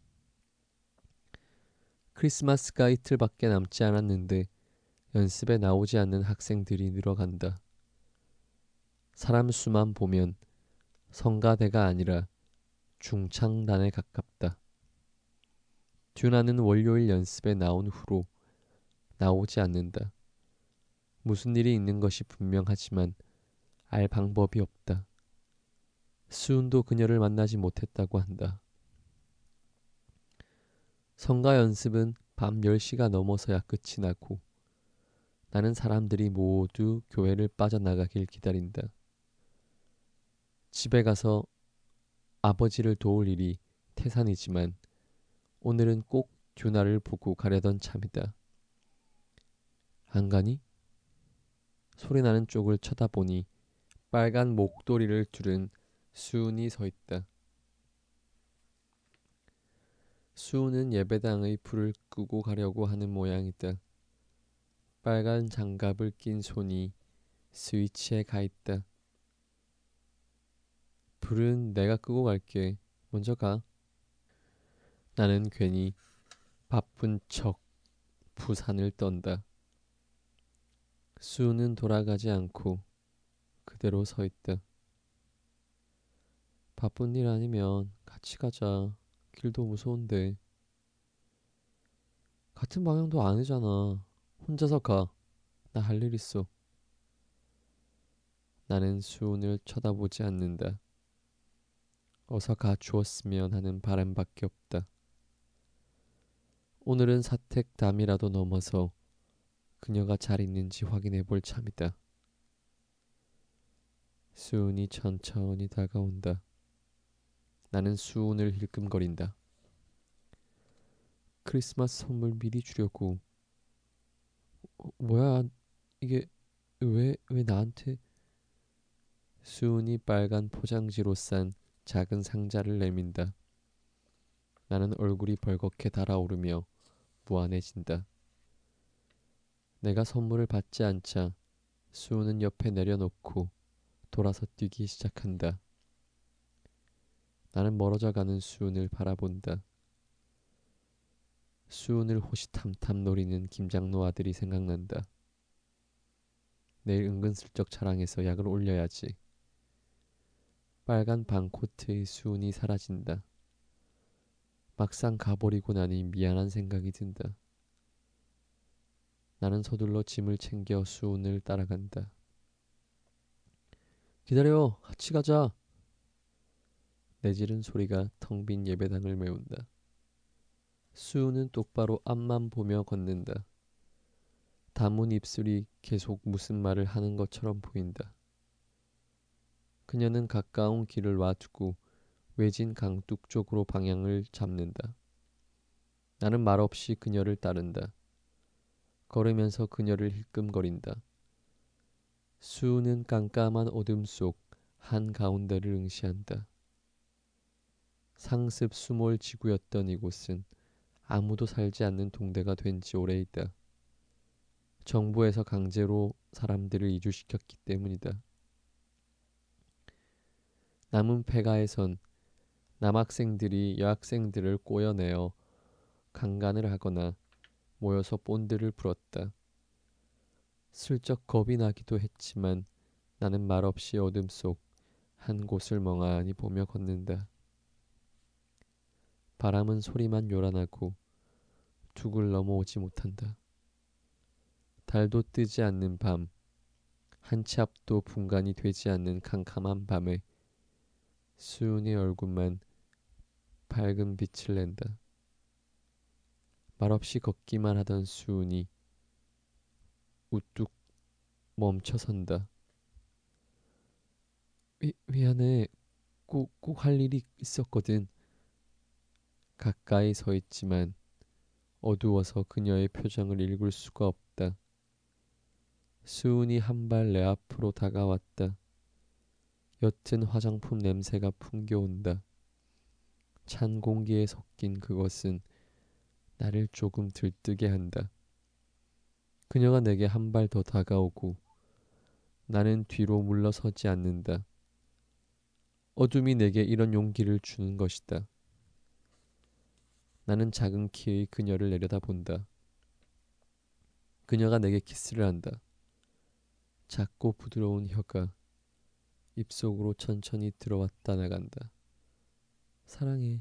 크리스마스가 이틀밖에 남지 않았는데 연습에 나오지 않는 학생들이 늘어간다. 사람 수만 보면 성가대가 아니라 중창단에 가깝다. 듀나는 월요일 연습에 나온 후로 나오지 않는다. 무슨 일이 있는 것이 분명하지만 알 방법이 없다. 수은도 그녀를 만나지 못했다고 한다. 성가 연습은 밤 열 시가 넘어서야 끝이 나고 나는 사람들이 모두 교회를 빠져나가길 기다린다. 집에 가서 아버지를 도울 일이 태산이지만 오늘은 꼭 듀나를 보고 가려던 참이다. 안 가니? 소리나는 쪽을 쳐다보니 빨간 목도리를 두른 수은이 서 있다. 수은은 예배당의 불을 끄고 가려고 하는 모양이다. 빨간 장갑을 낀 손이 스위치에 가 있다. 불은 내가 끄고 갈게. 먼저 가. 나는 괜히 바쁜 척 부산을 떤다. 수은은 돌아가지 않고 그대로 서 있다. 바쁜 일 아니면 같이 가자. 길도 무서운데. 같은 방향도 아니잖아. 혼자서 가. 나 할 일 있어. 나는 수은을 쳐다보지 않는다. 어서 가 주었으면 하는 바람밖에 없다. 오늘은 사택 담이라도 넘어서 그녀가 잘 있는지 확인해 볼 참이다. 수은이 천천히 다가온다. 나는 수은을 힐끔거린다. 크리스마스 선물 미리 주려고. 어, 뭐야 이게 왜, 왜 나한테? 수은이 빨간 포장지로 싼 작은 상자를 내민다. 나는 얼굴이 벌겋게 달아오르며 무안해진다. 내가 선물을 받지 않자 수은은 옆에 내려놓고 돌아서 뛰기 시작한다. 나는 멀어져가는 수은을 바라본다. 수은을 호시탐탐 노리는 김장로 아들이 생각난다. 내일 은근슬쩍 자랑해서 약을 올려야지. 빨간 방코트의 수은이 사라진다. 막상 가버리고 나니 미안한 생각이 든다. 나는 서둘러 짐을 챙겨 수은을 따라간다. 기다려, 같이 가자. 내지른 소리가 텅 빈 예배당을 메운다. 수은은 똑바로 앞만 보며 걷는다. 다문 입술이 계속 무슨 말을 하는 것처럼 보인다. 그녀는 가까운 길을 놔두고 외진 강둑 쪽으로 방향을 잡는다. 나는 말없이 그녀를 따른다. 걸으면서 그녀를 힐끔거린다. 수우는 깜깜한 어둠 속 한가운데를 응시한다. 상습 수몰 지구였던 이곳은 아무도 살지 않는 동네가 된 지 오래이다. 정부에서 강제로 사람들을 이주시켰기 때문이다. 남은 폐가에선 남학생들이 여학생들을 꼬여내어 강간을 하거나 모여서 본드를 불었다. 슬쩍 겁이 나기도 했지만 나는 말없이 어둠 속 한 곳을 멍하니 보며 걷는다. 바람은 소리만 요란하고 둑을 넘어오지 못한다. 달도 뜨지 않는 밤, 한 치 앞도 분간이 되지 않는 캄캄한 밤에 수은의 얼굴만 밝은 빛을 낸다. 말없이 걷기만 하던 수은이 우뚝 멈춰선다. 미, 미안해. 꼭, 꼭 할 일이 있었거든. 가까이 서 있지만 어두워서 그녀의 표정을 읽을 수가 없다. 수은이 한 발 내 앞으로 다가왔다. 옅은 화장품 냄새가 풍겨온다. 찬 공기에 섞인 그것은 나를 조금 들뜨게 한다. 그녀가 내게 한 발 더 다가오고 나는 뒤로 물러서지 않는다. 어둠이 내게 이런 용기를 주는 것이다. 나는 작은 키의 그녀를 내려다본다. 그녀가 내게 키스를 한다. 작고 부드러운 혀가 입속으로 천천히 들어왔다 나간다. 사랑해.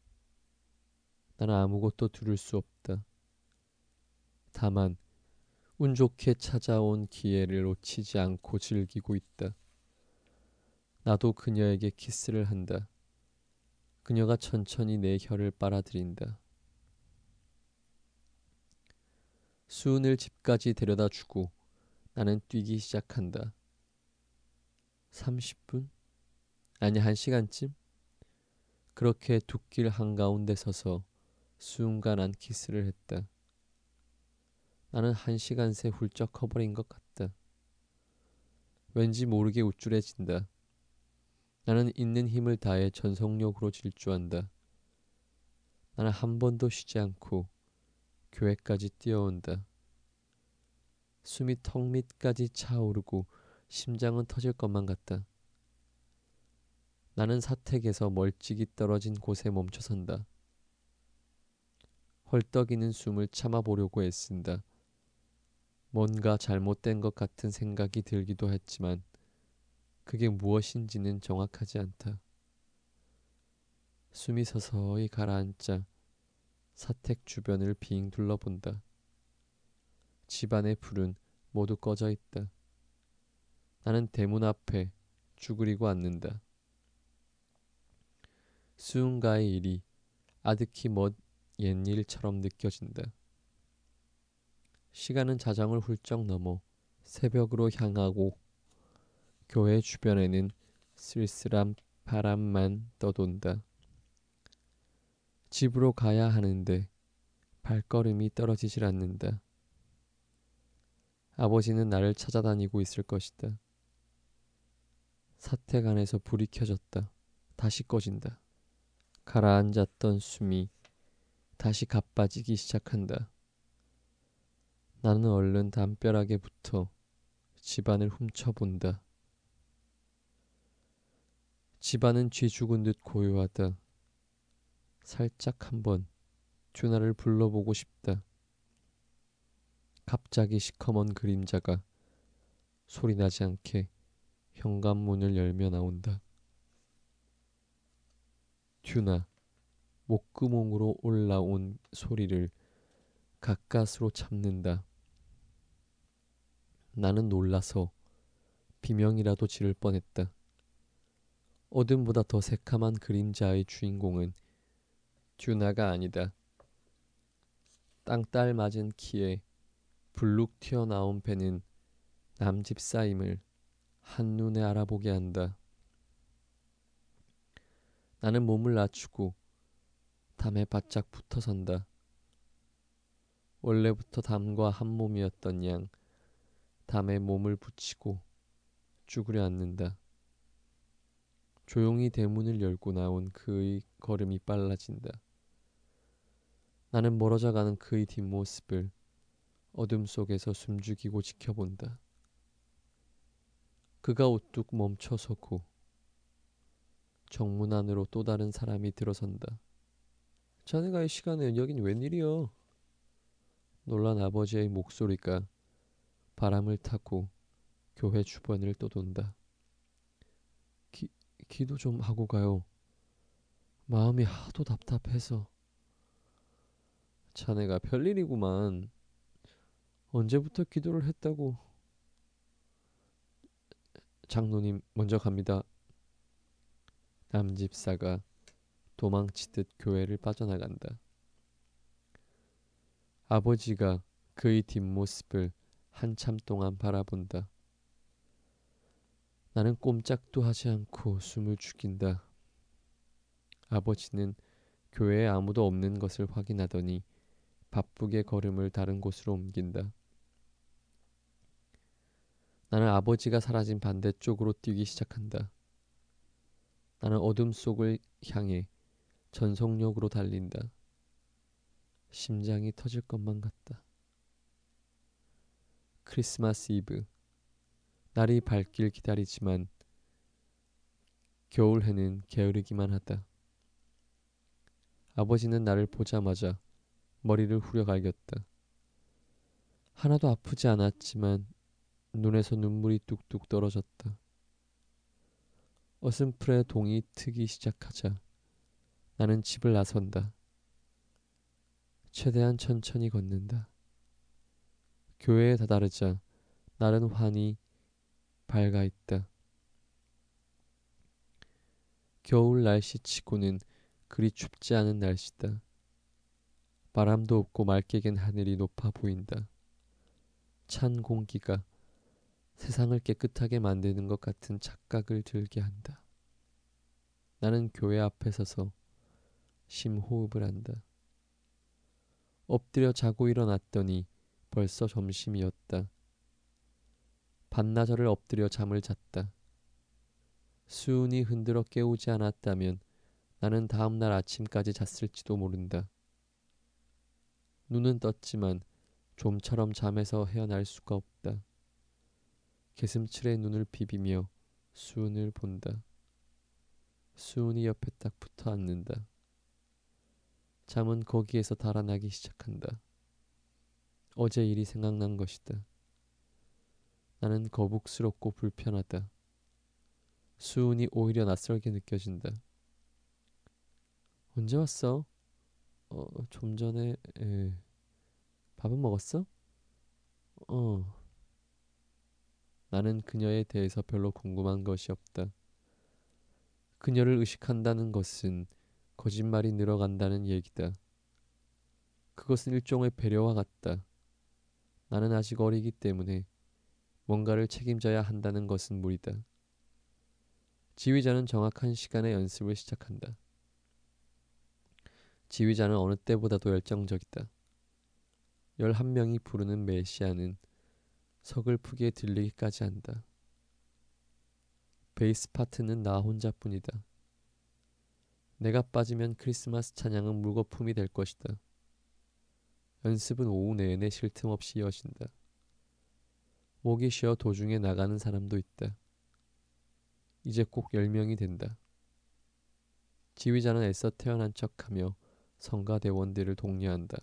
나는 아무것도 두를 수 없다. 다만 운 좋게 찾아온 기회를 놓치지 않고 즐기고 있다. 나도 그녀에게 키스를 한다. 그녀가 천천히 내 혀를 빨아들인다. 수은을 집까지 데려다 주고 나는 뛰기 시작한다. 삼십 분? 아니 한 시간쯤? 그렇게 둑길 한가운데 서서 수은과 키스를 했다. 나는 한 시간 새 훌쩍 커버린 것 같다. 왠지 모르게 우쭐해진다. 나는 있는 힘을 다해 전속력으로 질주한다. 나는 한 번도 쉬지 않고 교회까지 뛰어온다. 숨이 턱 밑까지 차오르고 심장은 터질 것만 같다. 나는 사택에서 멀찍이 떨어진 곳에 멈춰선다. 헐떡이는 숨을 참아보려고 애쓴다. 뭔가 잘못된 것 같은 생각이 들기도 했지만 그게 무엇인지는 정확하지 않다. 숨이 서서히 가라앉자 사택 주변을 빙 둘러본다. 집안의 불은 모두 꺼져 있다. 나는 대문 앞에 쭈그리고 앉는다. 수은가의 일이 아득히 먼 옛일처럼 느껴진다. 시간은 자정을 훌쩍 넘어 새벽으로 향하고 교회 주변에는 쓸쓸한 바람만 떠돈다. 집으로 가야 하는데 발걸음이 떨어지질 않는다. 아버지는 나를 찾아다니고 있을 것이다. 사택 안에서 불이 켜졌다. 다시 꺼진다. 가라앉았던 숨이 다시 가빠지기 시작한다. 나는 얼른 담벼락에 붙어 집안을 훔쳐본다. 집안은 쥐 죽은 듯 고요하다. 살짝 한번 듀나를 불러보고 싶다. 갑자기 시커먼 그림자가 소리나지 않게 현관문을 열며 나온다. 듀나, 목구멍으로 올라온 소리를 가까스로 참는다. 나는 놀라서 비명이라도 지를 뻔했다. 어둠보다 더 새카만 그림자의 주인공은 듀나가 아니다. 땅딸 맞은 키에 불룩 튀어나온 배는 남집사임을 한눈에 알아보게 한다. 나는 몸을 낮추고 담에 바짝 붙어 선다. 원래부터 담과 한 몸이었던 양 담에 몸을 붙이고 쭈그려 앉는다. 조용히 대문을 열고 나온 그의 걸음이 빨라진다. 나는 멀어져 가는 그의 뒷모습을 어둠 속에서 숨죽이고 지켜본다. 그가 우뚝 멈춰서고 정문 안으로 또 다른 사람이 들어선다. 자네가 이 시간에 여긴 웬일이여? 놀란 아버지의 목소리가 바람을 타고 교회 주변을 떠돈다. 기, 기도 좀 하고 가요. 마음이 하도 답답해서. 자네가 별일이구만. 언제부터 기도를 했다고. 장로님 먼저 갑니다. 남집사가 도망치듯 교회를 빠져나간다. 아버지가 그의 뒷모습을 한참 동안 바라본다. 나는 꼼짝도 하지 않고 숨을 죽인다. 아버지는 교회에 아무도 없는 것을 확인하더니 바쁘게 걸음을 다른 곳으로 옮긴다. 나는 아버지가 사라진 반대쪽으로 뛰기 시작한다. 나는 어둠 속을 향해 전속력으로 달린다. 심장이 터질 것만 같다. 크리스마스 이브. 날이 밝길 기다리지만 겨울 해는 게으르기만 하다. 아버지는 나를 보자마자 머리를 후려갈겼다. 하나도 아프지 않았지만 눈에서 눈물이 뚝뚝 떨어졌다. 어슴풀에 동이 트기 시작하자 나는 집을 나선다. 최대한 천천히 걷는다. 교회에 다다르자 날은 환히 밝아 있다. 겨울 날씨치고는 그리 춥지 않은 날씨다. 바람도 없고 맑게 갠 하늘이 높아 보인다. 찬 공기가 세상을 깨끗하게 만드는 것 같은 착각을 들게 한다. 나는 교회 앞에 서서 심호흡을 한다. 엎드려 자고 일어났더니 벌써 점심이었다. 반나절을 엎드려 잠을 잤다. 수은이 흔들어 깨우지 않았다면 나는 다음날 아침까지 잤을지도 모른다. 눈은 떴지만 좀처럼 잠에서 헤어날 수가 없다. 개슴츠레 눈을 비비며 수은을 본다. 수은이 옆에 딱 붙어 앉는다. 잠은 거기에서 달아나기 시작한다. 어제 일이 생각난 것이다. 나는 거북스럽고 불편하다. 수은이 오히려 낯설게 느껴진다. 언제 왔어? 어, 좀 전에. 에. 밥은 먹었어? 어. 나는 그녀에 대해서 별로 궁금한 것이 없다. 그녀를 의식한다는 것은 거짓말이 늘어간다는 얘기다. 그것은 일종의 배려와 같다. 나는 아직 어리기 때문에 뭔가를 책임져야 한다는 것은 무리다. 지휘자는 정확한 시간에 연습을 시작한다. 지휘자는 어느 때보다도 열정적이다. 열한 명이 부르는 메시아는 서글프게 들리기까지 한다. 베이스 파트는 나 혼자뿐이다. 내가 빠지면 크리스마스 찬양은 물거품이 될 것이다. 연습은 오후 내내 쉴 틈 없이 이어진다. 목이 쉬어 도중에 나가는 사람도 있다. 이제 꼭 열 명이 된다. 지휘자는 애써 태어난 척하며 성가대원들을 독려한다.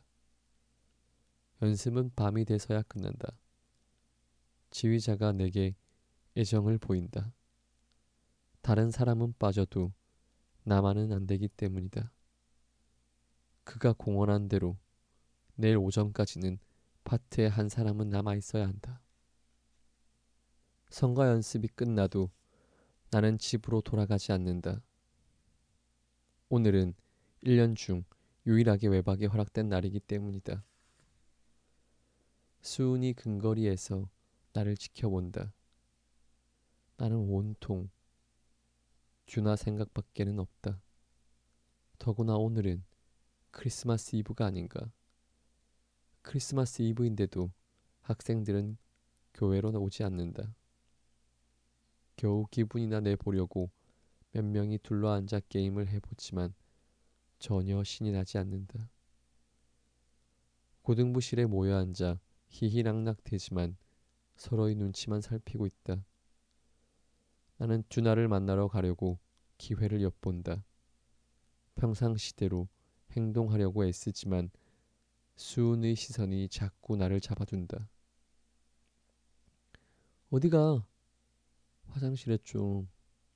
연습은 밤이 돼서야 끝난다. 지휘자가 내게 애정을 보인다. 다른 사람은 빠져도 나만은 안 되기 때문이다. 그가 공언한 대로 내일 오전까지는 파트에 한 사람은 남아 있어야 한다. 성가 연습이 끝나도 나는 집으로 돌아가지 않는다. 오늘은 일 년 중 유일하게 외박이 허락된 날이기 때문이다. 수은이 근거리에서 나를 지켜본다. 나는 온통 듀나 생각밖에는 없다. 더구나 오늘은 크리스마스 이브가 아닌가. 크리스마스 이브인데도 학생들은 교회로 오지 않는다. 겨우 기분이나 내보려고 몇 명이 둘러앉아 게임을 해보지만 전혀 신이 나지 않는다. 고등부실에 모여 앉아 희희낙낙대지만 서로의 눈치만 살피고 있다. 나는 듀나를 만나러 가려고 기회를 엿본다. 평상시대로 행동하려고 애쓰지만 수은의 시선이 자꾸 나를 잡아둔다. 어디가? 화장실에 좀.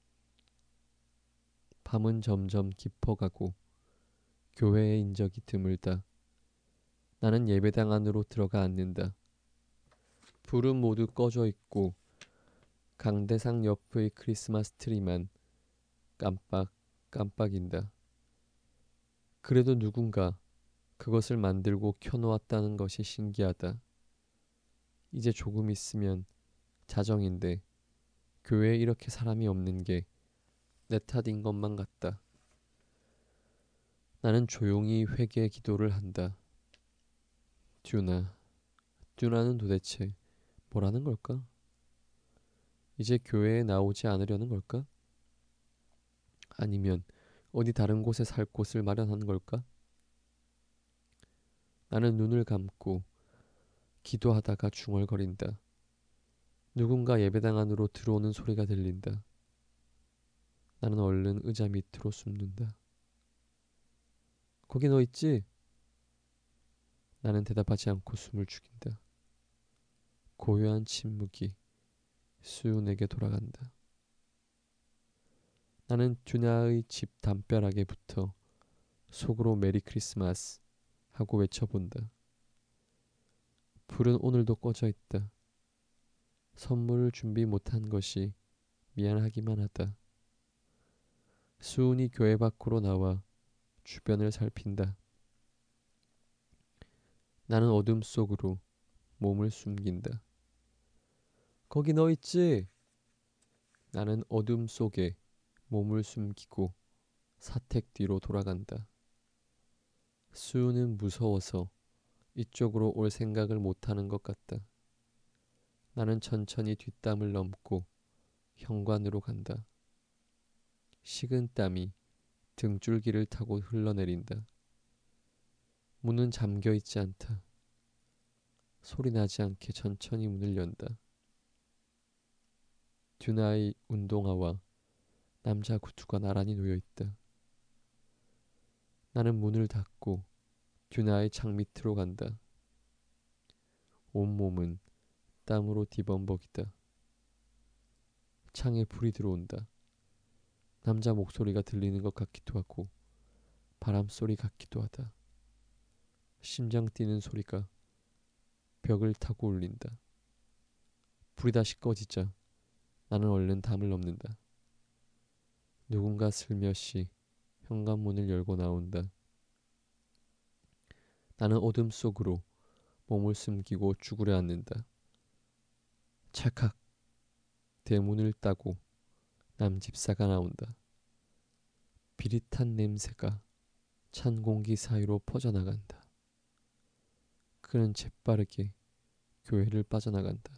밤은 점점 깊어가고 교회의 인적이 드물다. 나는 예배당 안으로 들어가 앉는다. 불은 모두 꺼져 있고 강대상 옆의 크리스마스 트리만 깜빡깜빡인다. 그래도 누군가 그것을 만들고 켜놓았다는 것이 신기하다. 이제 조금 있으면 자정인데 교회에 이렇게 사람이 없는 게 내 탓인 것만 같다. 나는 조용히 회개 기도를 한다. 듀나, 듀나는 도대체 뭐라는 걸까? 이제 교회에 나오지 않으려는 걸까? 아니면 어디 다른 곳에 살 곳을 마련한 걸까? 나는 눈을 감고 기도하다가 중얼거린다. 누군가 예배당 안으로 들어오는 소리가 들린다. 나는 얼른 의자 밑으로 숨는다. 거기 너 있지? 나는 대답하지 않고 숨을 죽인다. 고요한 침묵이 수윤에게 돌아간다. 나는 듀나의 집 담벼락에 붙어 속으로 메리 크리스마스 하고 외쳐본다. 불은 오늘도 꺼져 있다. 선물을 준비 못한 것이 미안하기만 하다. 수은이 교회 밖으로 나와 주변을 살핀다. 나는 어둠 속으로 몸을 숨긴다. 거기 너 있지? 나는 어둠 속에 몸을 숨기고 사택 뒤로 돌아간다. 수은은 무서워서 이쪽으로 올 생각을 못하는 것 같다. 나는 천천히 뒷담을 넘고 현관으로 간다. 식은 땀이 등줄기를 타고 흘러내린다. 문은 잠겨 있지 않다. 소리 나지 않게 천천히 문을 연다. 듀나의 운동화와 남자 구두가 나란히 놓여 있다. 나는 문을 닫고 듀나의 창 밑으로 간다. 온몸은 땀으로 뒤범벅이다. 창에 불이 들어온다. 남자 목소리가 들리는 것 같기도 하고 바람소리 같기도 하다. 심장 뛰는 소리가 벽을 타고 울린다. 불이 다시 꺼지자 나는 얼른 담을 넘는다. 누군가 슬며시 현관문을 열고 나온다. 나는 어둠 속으로 몸을 숨기고 쭈그려 앉는다. 찰칵 대문을 따고 남집사가 나온다. 비릿한 냄새가 찬 공기 사이로 퍼져나간다. 그는 재빠르게 교회를 빠져나간다.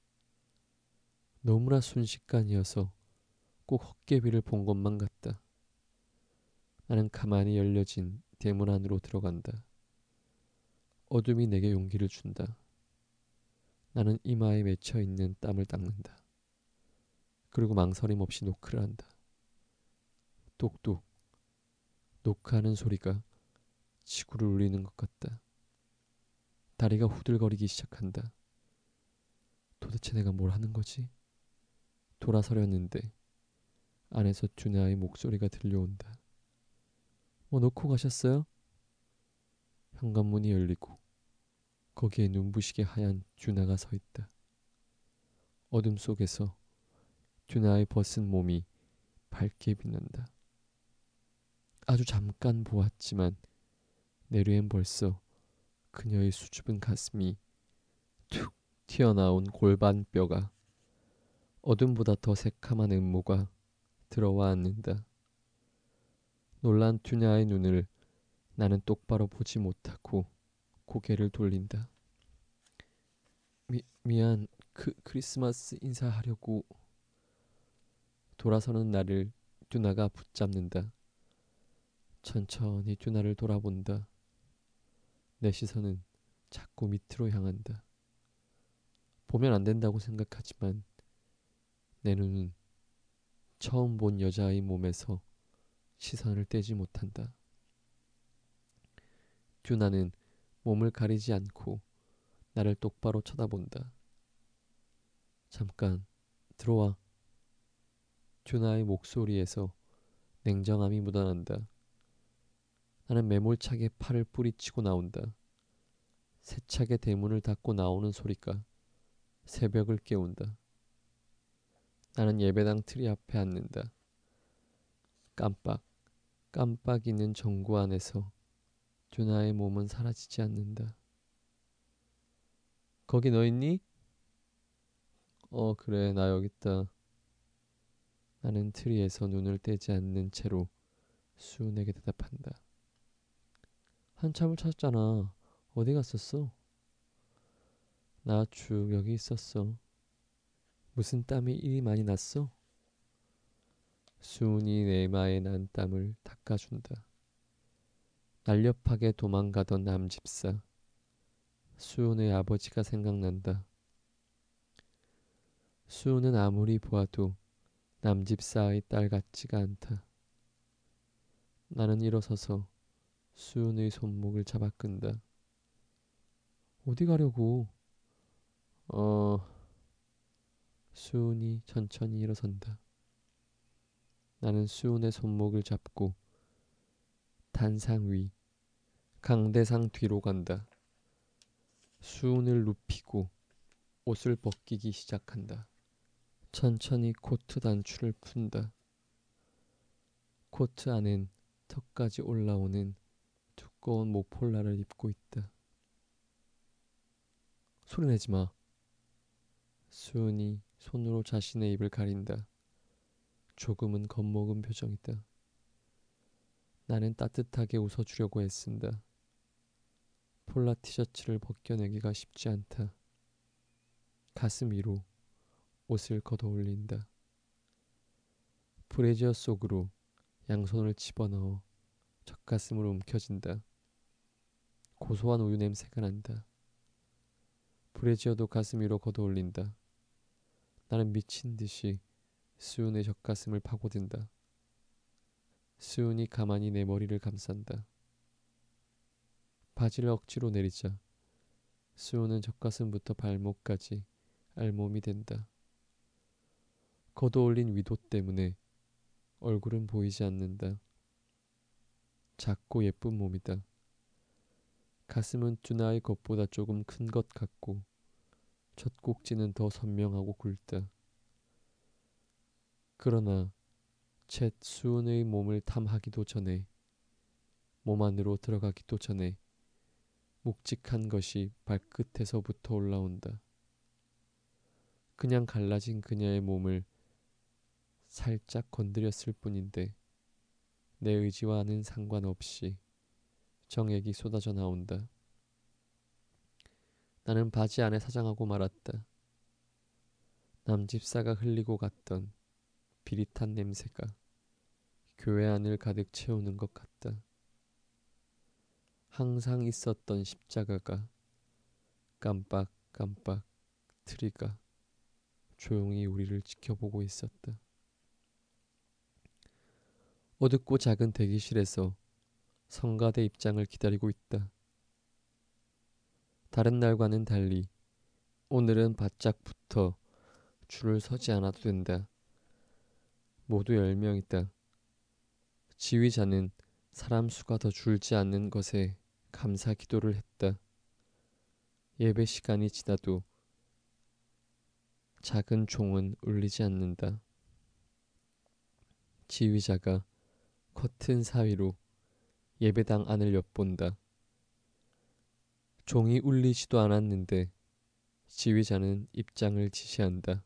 너무나 순식간이어서 꼭 헛개비를 본 것만 같다. 나는 가만히 열려진 대문 안으로 들어간다. 어둠이 내게 용기를 준다. 나는 이마에 맺혀있는 땀을 닦는다. 그리고 망설임 없이 노크를 한다. 똑똑 노크하는 소리가 지구를 울리는 것 같다. 다리가 후들거리기 시작한다. 도대체 내가 뭘 하는 거지? 돌아서려는데 안에서 듀나의 목소리가 들려온다. 뭐 놓고 가셨어요? 현관문이 열리고 거기에 눈부시게 하얀 듀나가 서 있다. 어둠 속에서 듀나의 벗은 몸이 밝게 빛난다. 아주 잠깐 보았지만 내류엔 벌써 그녀의 수줍은 가슴이 툭 튀어나온 골반뼈가 어둠보다 더 새카만 음모가 들어와 앉는다. 놀란 튜냐의 눈을 나는 똑바로 보지 못하고 고개를 돌린다. 미, 미안, 그 크리스마스 인사하려고. 돌아서는 나를 튜나가 붙잡는다. 천천히 튜나를 돌아본다. 내 시선은 자꾸 밑으로 향한다. 보면 안 된다고 생각하지만 내 눈은 처음 본 여자의 몸에서 시선을 떼지 못한다. 튜나는 몸을 가리지 않고 나를 똑바로 쳐다본다. 잠깐, 들어와. 튜나의 목소리에서 냉정함이 묻어난다. 나는 매몰차게 팔을 뿌리치고 나온다. 세차게 대문을 닫고 나오는 소리가 새벽을 깨운다. 나는 예배당 트리 앞에 앉는다. 깜빡, 깜빡이는 전구 안에서 튜나의 몸은 사라지지 않는다. 거기 너 있니? 어, 그래, 나 여기 있다. 나는 트리에서 눈을 떼지 않는 채로 수은에게 대답한다. 한참을 찾았잖아. 어디 갔었어? 나 쭉 여기 있었어. 무슨 땀이 이리 많이 났어? 수은이 내 마에 난 땀을 닦아준다. 날렵하게 도망가던 남집사. 수은의 아버지가 생각난다. 수은은 아무리 보아도 남집사의 딸 같지가 않다. 나는 일어서서 수은의 손목을 잡아 끈다. 어디 가려고? 어... 수은이 천천히 일어선다. 나는 수은의 손목을 잡고 단상 위, 강대상 뒤로 간다. 수은을 눕히고 옷을 벗기기 시작한다. 천천히 코트 단추를 푼다. 코트 안엔 턱까지 올라오는 두꺼운 목폴라를 입고 있다. 소리내지 마. 수은이 손으로 자신의 입을 가린다. 조금은 겁먹은 표정이다. 나는 따뜻하게 웃어주려고 애쓴다. 폴라 티셔츠를 벗겨내기가 쉽지 않다. 가슴 위로 옷을 걷어 올린다. 브래지어 속으로 양손을 집어넣어 젖가슴으로 움켜쥔다. 고소한 우유 냄새가 난다. 브래지어도 가슴 위로 걷어 올린다. 나는 미친 듯이 수은의 젖가슴을 파고든다. 수은이 가만히 내 머리를 감싼다. 바지를 억지로 내리자 수은은 젖가슴부터 발목까지 알몸이 된다. 걷어 올린 위도 때문에 얼굴은 보이지 않는다. 작고 예쁜 몸이다. 가슴은 뚜나의 것보다 조금 큰 것 같고 젖꼭지는 더 선명하고 굵다. 그러나 챗 수은의 몸을 탐하기도 전에, 몸 안으로 들어가기도 전에 묵직한 것이 발끝에서부터 올라온다. 그냥 갈라진 그녀의 몸을 살짝 건드렸을 뿐인데 내 의지와는 상관없이 정액이 쏟아져 나온다. 나는 바지 안에 사장하고 말았다. 남집사가 흘리고 갔던 비릿한 냄새가 교회 안을 가득 채우는 것 같다. 항상 있었던 십자가가 깜빡깜빡 트리가 조용히 우리를 지켜보고 있었다. 어둡고 작은 대기실에서 성가대 입장을 기다리고 있다. 다른 날과는 달리 오늘은 바짝부터 줄을 서지 않아도 된다. 모두 열 명이다. 지휘자는 사람 수가 더 줄지 않는 것에 감사 기도를 했다. 예배 시간이 지나도 작은 종은 울리지 않는다. 지휘자가 커튼 사이로 예배당 안을 엿본다. 종이 울리지도 않았는데 지휘자는 입장을 지시한다.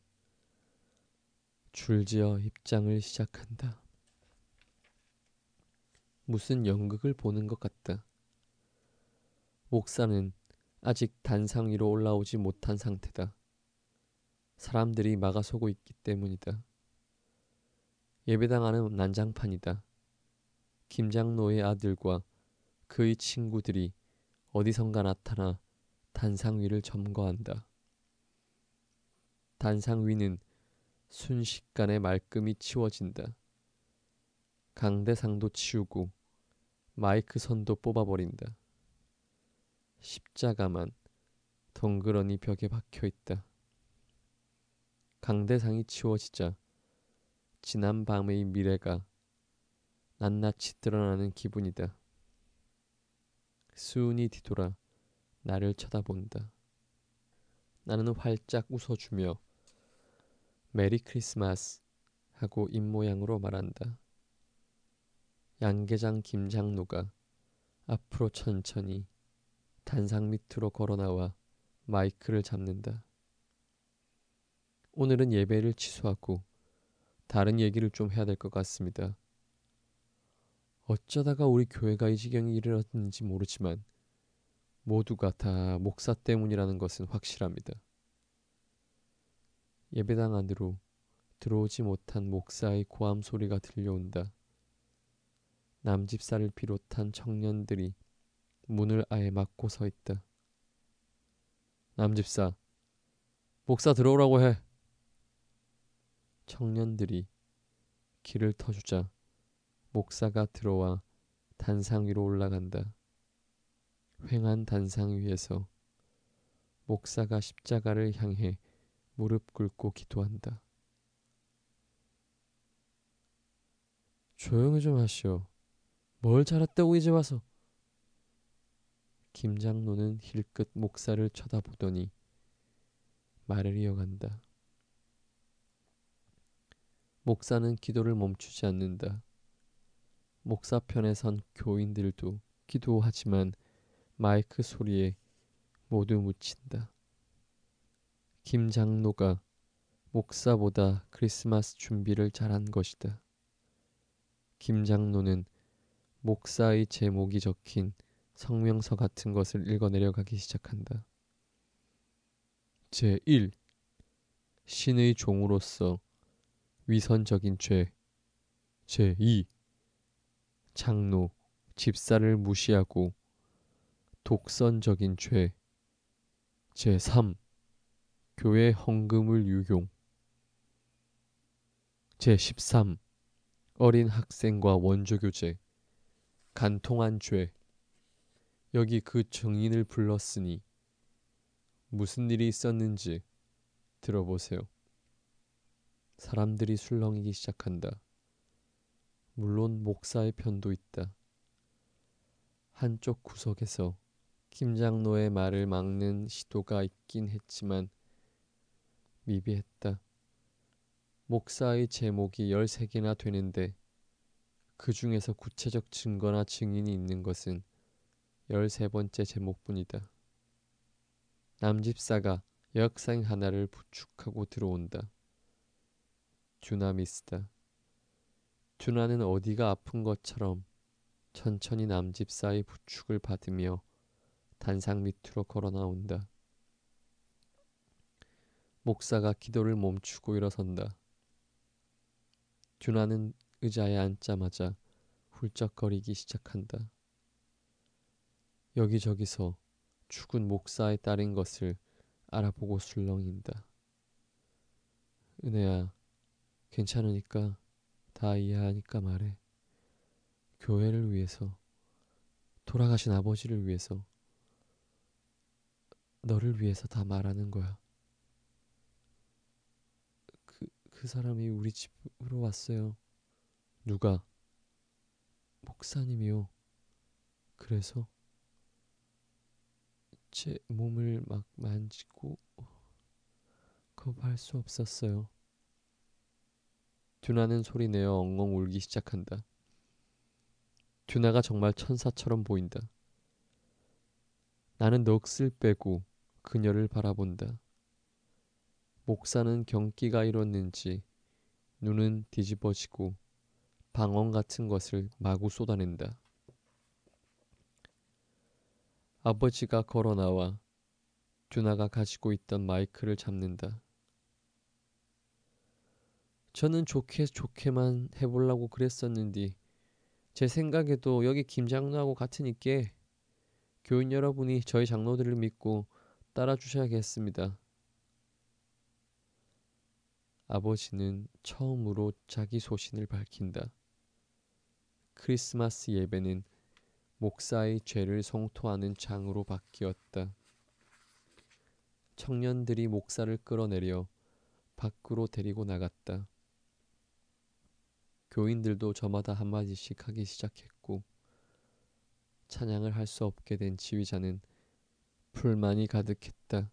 줄지어 입장을 시작한다. 무슨 연극을 보는 것 같다. 목사는 아직 단상 위로 올라오지 못한 상태다. 사람들이 막아서고 있기 때문이다. 예배당 안은 난장판이다. 김장로의 아들과 그의 친구들이 어디선가 나타나 단상 위를 점거한다. 단상 위는 순식간에 말끔히 치워진다. 강대상도 치우고 마이크 선도 뽑아버린다. 십자가만 덩그러니 벽에 박혀있다. 강대상이 치워지자 지난 밤의 미래가 낱낱이 드러나는 기분이다. 수은이 뒤돌아 나를 쳐다본다. 나는 활짝 웃어주며 메리 크리스마스 하고 입모양으로 말한다. 양계장 김장로가 앞으로 천천히 단상 밑으로 걸어나와 마이크를 잡는다. 오늘은 예배를 취소하고 다른 얘기를 좀 해야 될 것 같습니다. 어쩌다가 우리 교회가 이 지경에 이르렀는지 모르지만 모두가 다 목사 때문이라는 것은 확실합니다. 예배당 안으로 들어오지 못한 목사의 고함 소리가 들려온다. 남집사를 비롯한 청년들이 문을 아예 막고 서 있다. 남집사, 목사 들어오라고 해. 청년들이 길을 터주자 목사가 들어와 단상 위로 올라간다. 휑한 단상 위에서 목사가 십자가를 향해 무릎 꿇고 기도한다. 조용히 좀 하시오. 뭘 잘했다고 이제 와서. 김장로는 힐끗 목사를 쳐다보더니 말을 이어간다. 목사는 기도를 멈추지 않는다. 목사 편에 선 교인들도 기도하지만 마이크 소리에 모두 묻힌다. 김장로가 목사보다 크리스마스 준비를 잘한 것이다. 김장로는 목사의 제목이 적힌 성명서 같은 것을 읽어내려가기 시작한다. 제일. 신의 종으로서 위선적인 죄. 제이. 장로, 집사를 무시하고 독선적인 죄. 제삼. 교회 헌금을 유용. 제십삼. 어린 학생과 원조교제. 간통한 죄. 여기 그 증인을 불렀으니 무슨 일이 있었는지 들어보세요. 사람들이 술렁이기 시작한다. 물론 목사의 편도 있다. 한쪽 구석에서 김장로의 말을 막는 시도가 있긴 했지만 미비했다. 목사의 제목이 열세 개나 되는데 그 중에서 구체적 증거나 증인이 있는 것은 열세 번째 제목뿐이다. 남집사가 여학생 하나를 부축하고 들어온다. 듀나미스다. 듀나는 어디가 아픈 것처럼 천천히 남집사의 부축을 받으며 단상 밑으로 걸어 나온다. 목사가 기도를 멈추고 일어선다. 듀나는 의자에 앉자마자 훌쩍거리기 시작한다. 여기저기서 죽은 목사의 딸인 것을 알아보고 술렁인다. 은혜야, 괜찮으니까 다 이해하니까 말해. 교회를 위해서, 돌아가신 아버지를 위해서, 너를 위해서 다 말하는 거야. 그, 그 사람이 우리 집으로 왔어요. 누가? 목사님이요. 그래서 제 몸을 막 만지고 거부할 수 없었어요. 듀나는 소리내어 엉엉 울기 시작한다. 듀나가 정말 천사처럼 보인다. 나는 넋을 빼고 그녀를 바라본다. 목사는 경기가 일었는지 눈은 뒤집어지고 방언 같은 것을 마구 쏟아낸다. 아버지가 걸어 나와 듀나가 가지고 있던 마이크를 잡는다. 저는 좋게 좋게만 해보려고 그랬었는디 제 생각에도 여기 김장로하고 같으니께 교인 여러분이 저희 장로들을 믿고 따라주셔야겠습니다. 아버지는 처음으로 자기 소신을 밝힌다. 크리스마스 예배는 목사의 죄를 성토하는 장으로 바뀌었다. 청년들이 목사를 끌어내려 밖으로 데리고 나갔다. 교인들도 저마다 한마디씩 하기 시작했고 찬양을 할 수 없게 된 지휘자는 불만이 가득했다.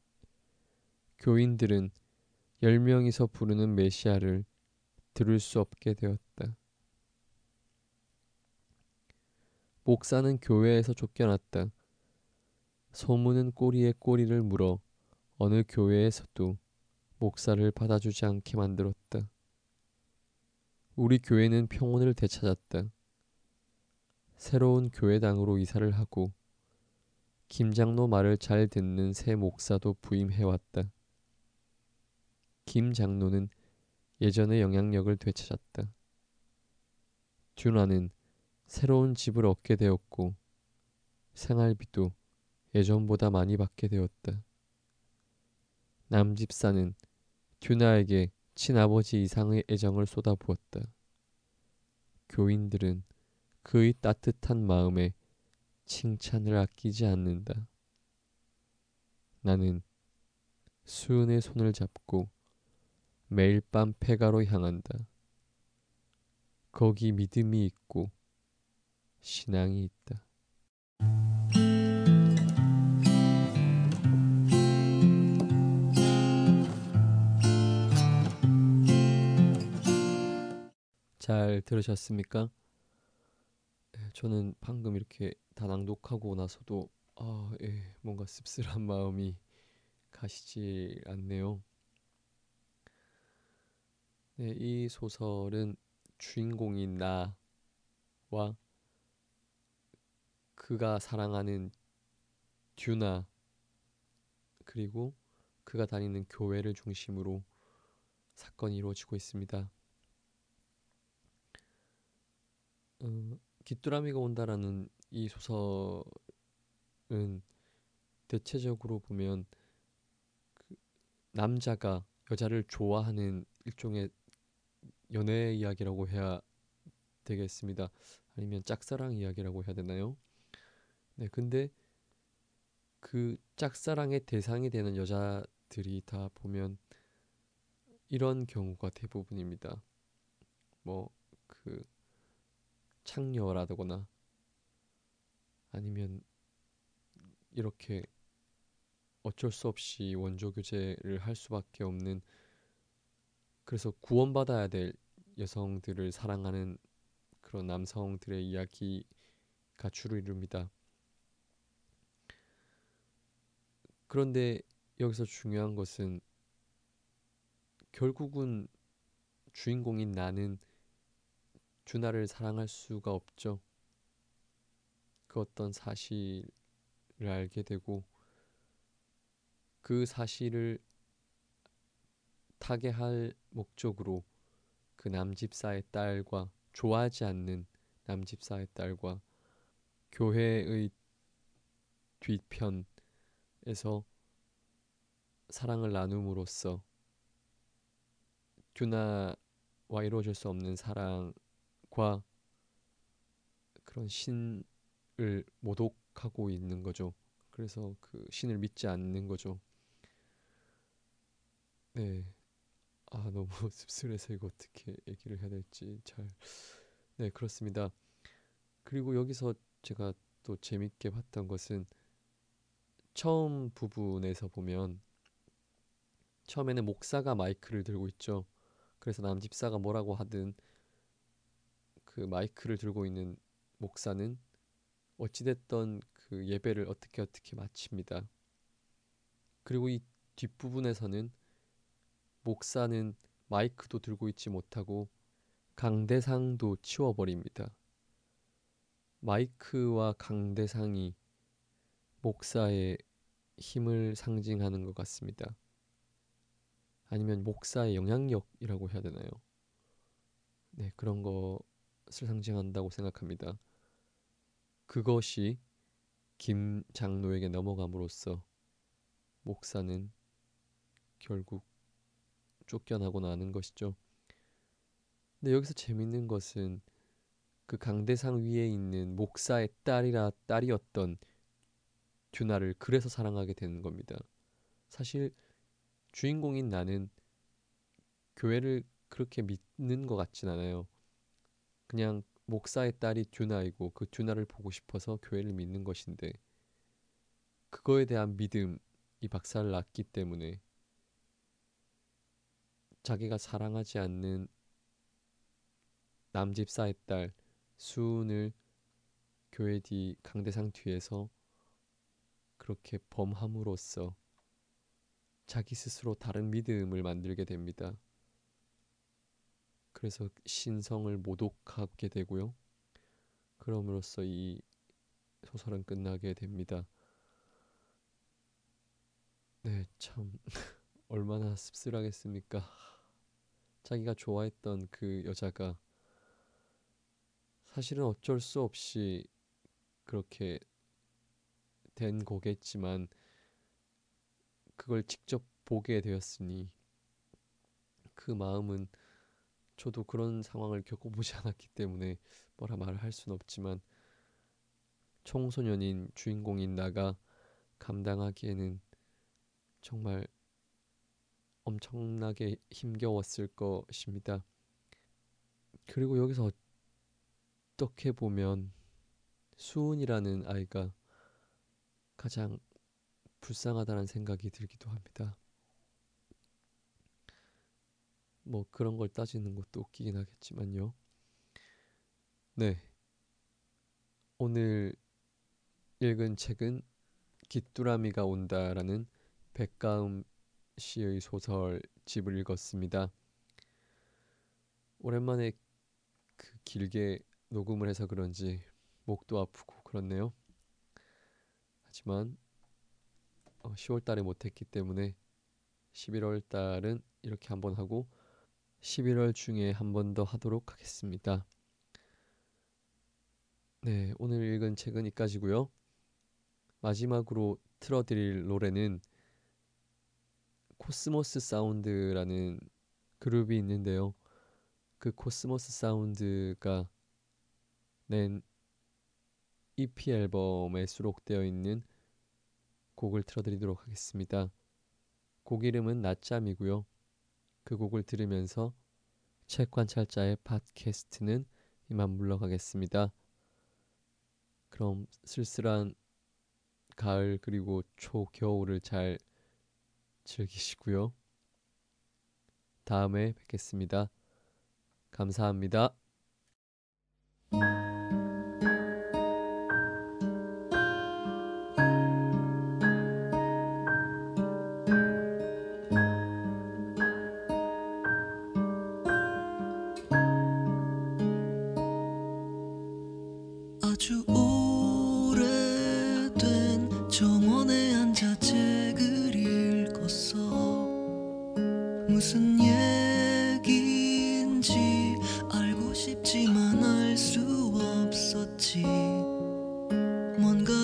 교인들은 열 명이서 부르는 메시아를 들을 수 없게 되었다. 목사는 교회에서 쫓겨났다. 소문은 꼬리에 꼬리를 물어 어느 교회에서도 목사를 받아주지 않게 만들었다. 우리 교회는 평온을 되찾았다. 새로운 교회당으로 이사를 하고 김장로 말을 잘 듣는 새 목사도 부임해왔다. 김 장로는 예전의 영향력을 되찾았다. 듀나는 새로운 집을 얻게 되었고 생활비도 예전보다 많이 받게 되었다. 남집사는 듀나에게 친아버지 이상의 애정을 쏟아부었다. 교인들은 그의 따뜻한 마음에 칭찬을 아끼지 않는다. 나는 수은의 손을 잡고 매일 밤 폐가로 향한다. 거기 믿음이 있고 신앙이 있다. 잘 들으셨습니까? 저는 방금 이렇게 다 낭독하고 나서도 아, 예, 뭔가 씁쓸한 마음이 가시지 않네요. 네, 이 소설은 주인공인 나와 그가 사랑하는 듀나 그리고 그가 다니는 교회를 중심으로 사건이 이루어지고 있습니다. 어, 귀뚜라미가 온다라는 이 소설은 대체적으로 보면 그 남자가 여자를 좋아하는 일종의 연애 이야기라고 해야 되겠습니다. 아니면 짝사랑 이야기라고 해야 되나요? 네, 근데 그 짝사랑의 대상이 되는 여자들이 다 보면 이런 경우가 대부분입니다. 뭐 그 창녀라거나 아니면 이렇게 어쩔 수 없이 원조 교제를 할 수밖에 없는 그래서 구원받아야 될 여성들을 사랑하는 그런 남성들의 이야기가 주를 이룹니다. 그런데 여기서 중요한 것은 결국은 주인공인 나는 듀나를 사랑할 수가 없죠. 그 어떤 사실을 알게 되고 그 사실을 타개할 목적으로 그 남집사의 딸과 좋아하지 않는 남집사의 딸과 교회의 뒤편에서 사랑을 나눔으로써 듀나와 이루어질 수 없는 사랑과 그런 신을 모독하고 있는 거죠. 그래서 그 신을 믿지 않는 거죠. 네. 아, 너무 씁쓸해서 이거 어떻게 얘기를 해야 될지 잘. 네, 그렇습니다. 그리고 여기서 제가 또 재밌게 봤던 것은 처음 부분에서 보면 처음에는 목사가 마이크를 들고 있죠. 그래서 남집사가 뭐라고 하든 그 마이크를 들고 있는 목사는 어찌됐던 그 예배를 어떻게 어떻게 마칩니다. 그리고 이 뒷부분에서는 목사는 마이크도 들고 있지 못하고 강대상도 치워버립니다. 마이크와 강대상이 목사의 힘을 상징하는 것 같습니다. 아니면 목사의 영향력이라고 해야 되나요? 네, 그런 것을 상징한다고 생각합니다. 그것이 김 장로에게 넘어감으로써 목사는 결국 쫓겨나고 나는 것이죠. 근데 여기서 재밌는 것은 그 강대상 위에 있는 목사의 딸이라 딸이었던 듀나를 그래서 사랑하게 되는 겁니다. 사실 주인공인 나는 교회를 그렇게 믿는 것 같진 않아요. 그냥 목사의 딸이 듀나이고 그 듀나를 보고 싶어서 교회를 믿는 것인데, 그거에 대한 믿음이 박살났기 때문에 자기가 사랑하지 않는 남집사의 딸 수은을 교회 뒤 강대상 뒤에서 그렇게 범함으로써 자기 스스로 다른 믿음을 만들게 됩니다. 그래서 신성을 모독하게 되고요. 그럼으로써 이 소설은 끝나게 됩니다. 네, 참 얼마나 씁쓸하겠습니까? 자기가 좋아했던 그 여자가 사실은 어쩔 수 없이 그렇게 된 거겠지만 그걸 직접 보게 되었으니 그 마음은, 저도 그런 상황을 겪어보지 않았기 때문에 뭐라 말을 할 수는 없지만 청소년인 주인공인 나가 감당하기에는 정말 엄청나게 힘겨웠을 것입니다. 그리고 여기서 어떻게 보면 수은이라는 아이가 가장 불쌍하다는 생각이 들기도 합니다. 뭐 그런 걸 따지는 것도 웃기긴 하겠지만요. 네, 오늘 읽은 책은 귀뚜라미가 온다라는 백가음 씨의 소설집을 읽었습니다. 오랜만에 그 길게 녹음을 해서 그런지 목도 아프고 그렇네요. 하지만 어, 시월 달에 못했기 때문에 십일월 달은 이렇게 한번 하고 십일월 중에 한 번 더 하도록 하겠습니다. 네, 오늘 읽은 책은 이까지고요. 마지막으로 틀어드릴 노래는 코스모스 사운드라는 그룹이 있는데요. 그 코스모스 사운드가 낸 이피 앨범에 수록되어 있는 곡을 틀어드리도록 하겠습니다. 곡 이름은 낮잠이고요. 그 곡을 들으면서 책관찰자의 팟캐스트는 이만 물러가겠습니다. 그럼 쓸쓸한 가을 그리고 초겨울을 잘 즐기시고요. 다음에 뵙겠습니다. 감사합니다. 아주 오래된 정원에 앉아 책을 읽었어. 무슨 얘기인지 알고 싶지만 알 수 없었지. 뭔가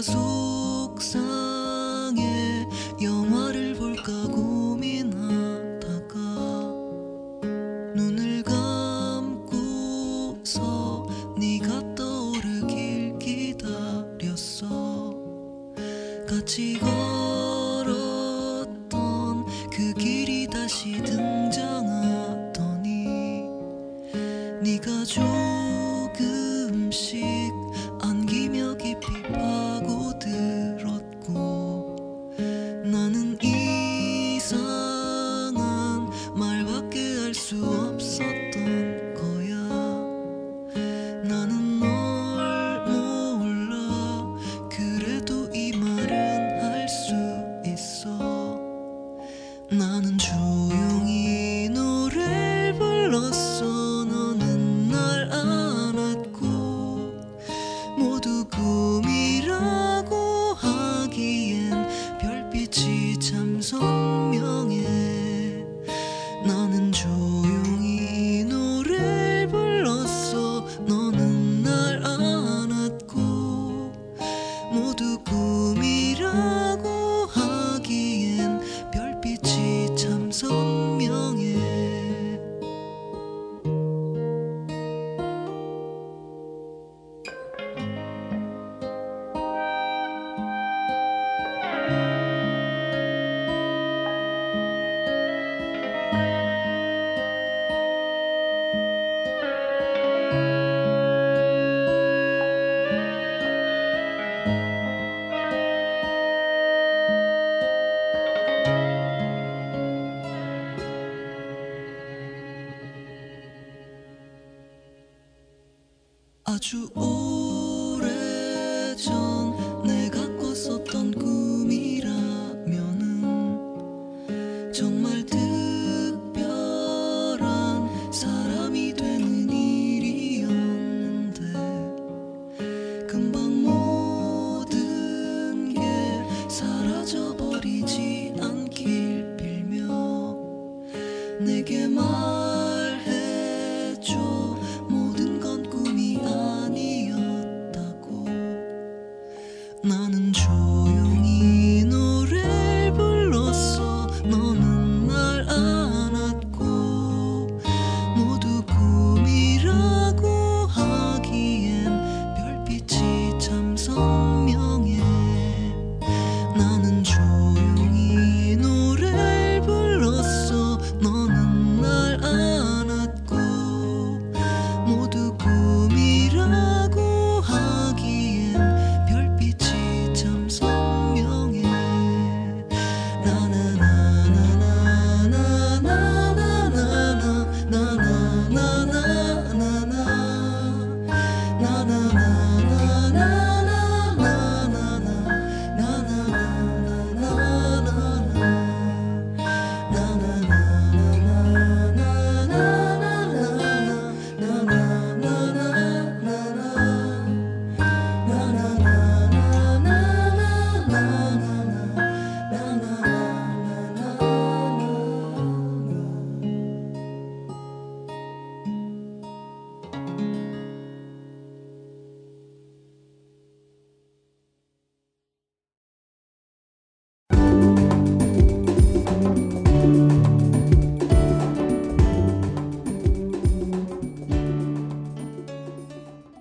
속상해 영화를 볼까 고민하다가 눈을 감고서 네가 떠오르길 기다렸어. 같이 걸었던 그 길이 다시 등장하더니 네가 조금씩 안기며 깊이 파고들었고 나는 이상한 말밖에 할 수 없었던 거야. 나는 널 몰라. 그래도 이 말은 할 수 있어. 나는 조용히 노래를 불렀어. 너는 모두 꿈이라고 하기엔 별빛이 참 선명해. 나는 조용히 노래를 불렀어. 너는 날 안았고. 모두 꿈이라고 하기엔 별빛이 참 선명해. 아주 오래전 내가 꿨었던 꿈이라면은 정말 특별한 사람이 되는 일이었는데 금방 모든 게 사라져버리지 않길 빌며 내게 말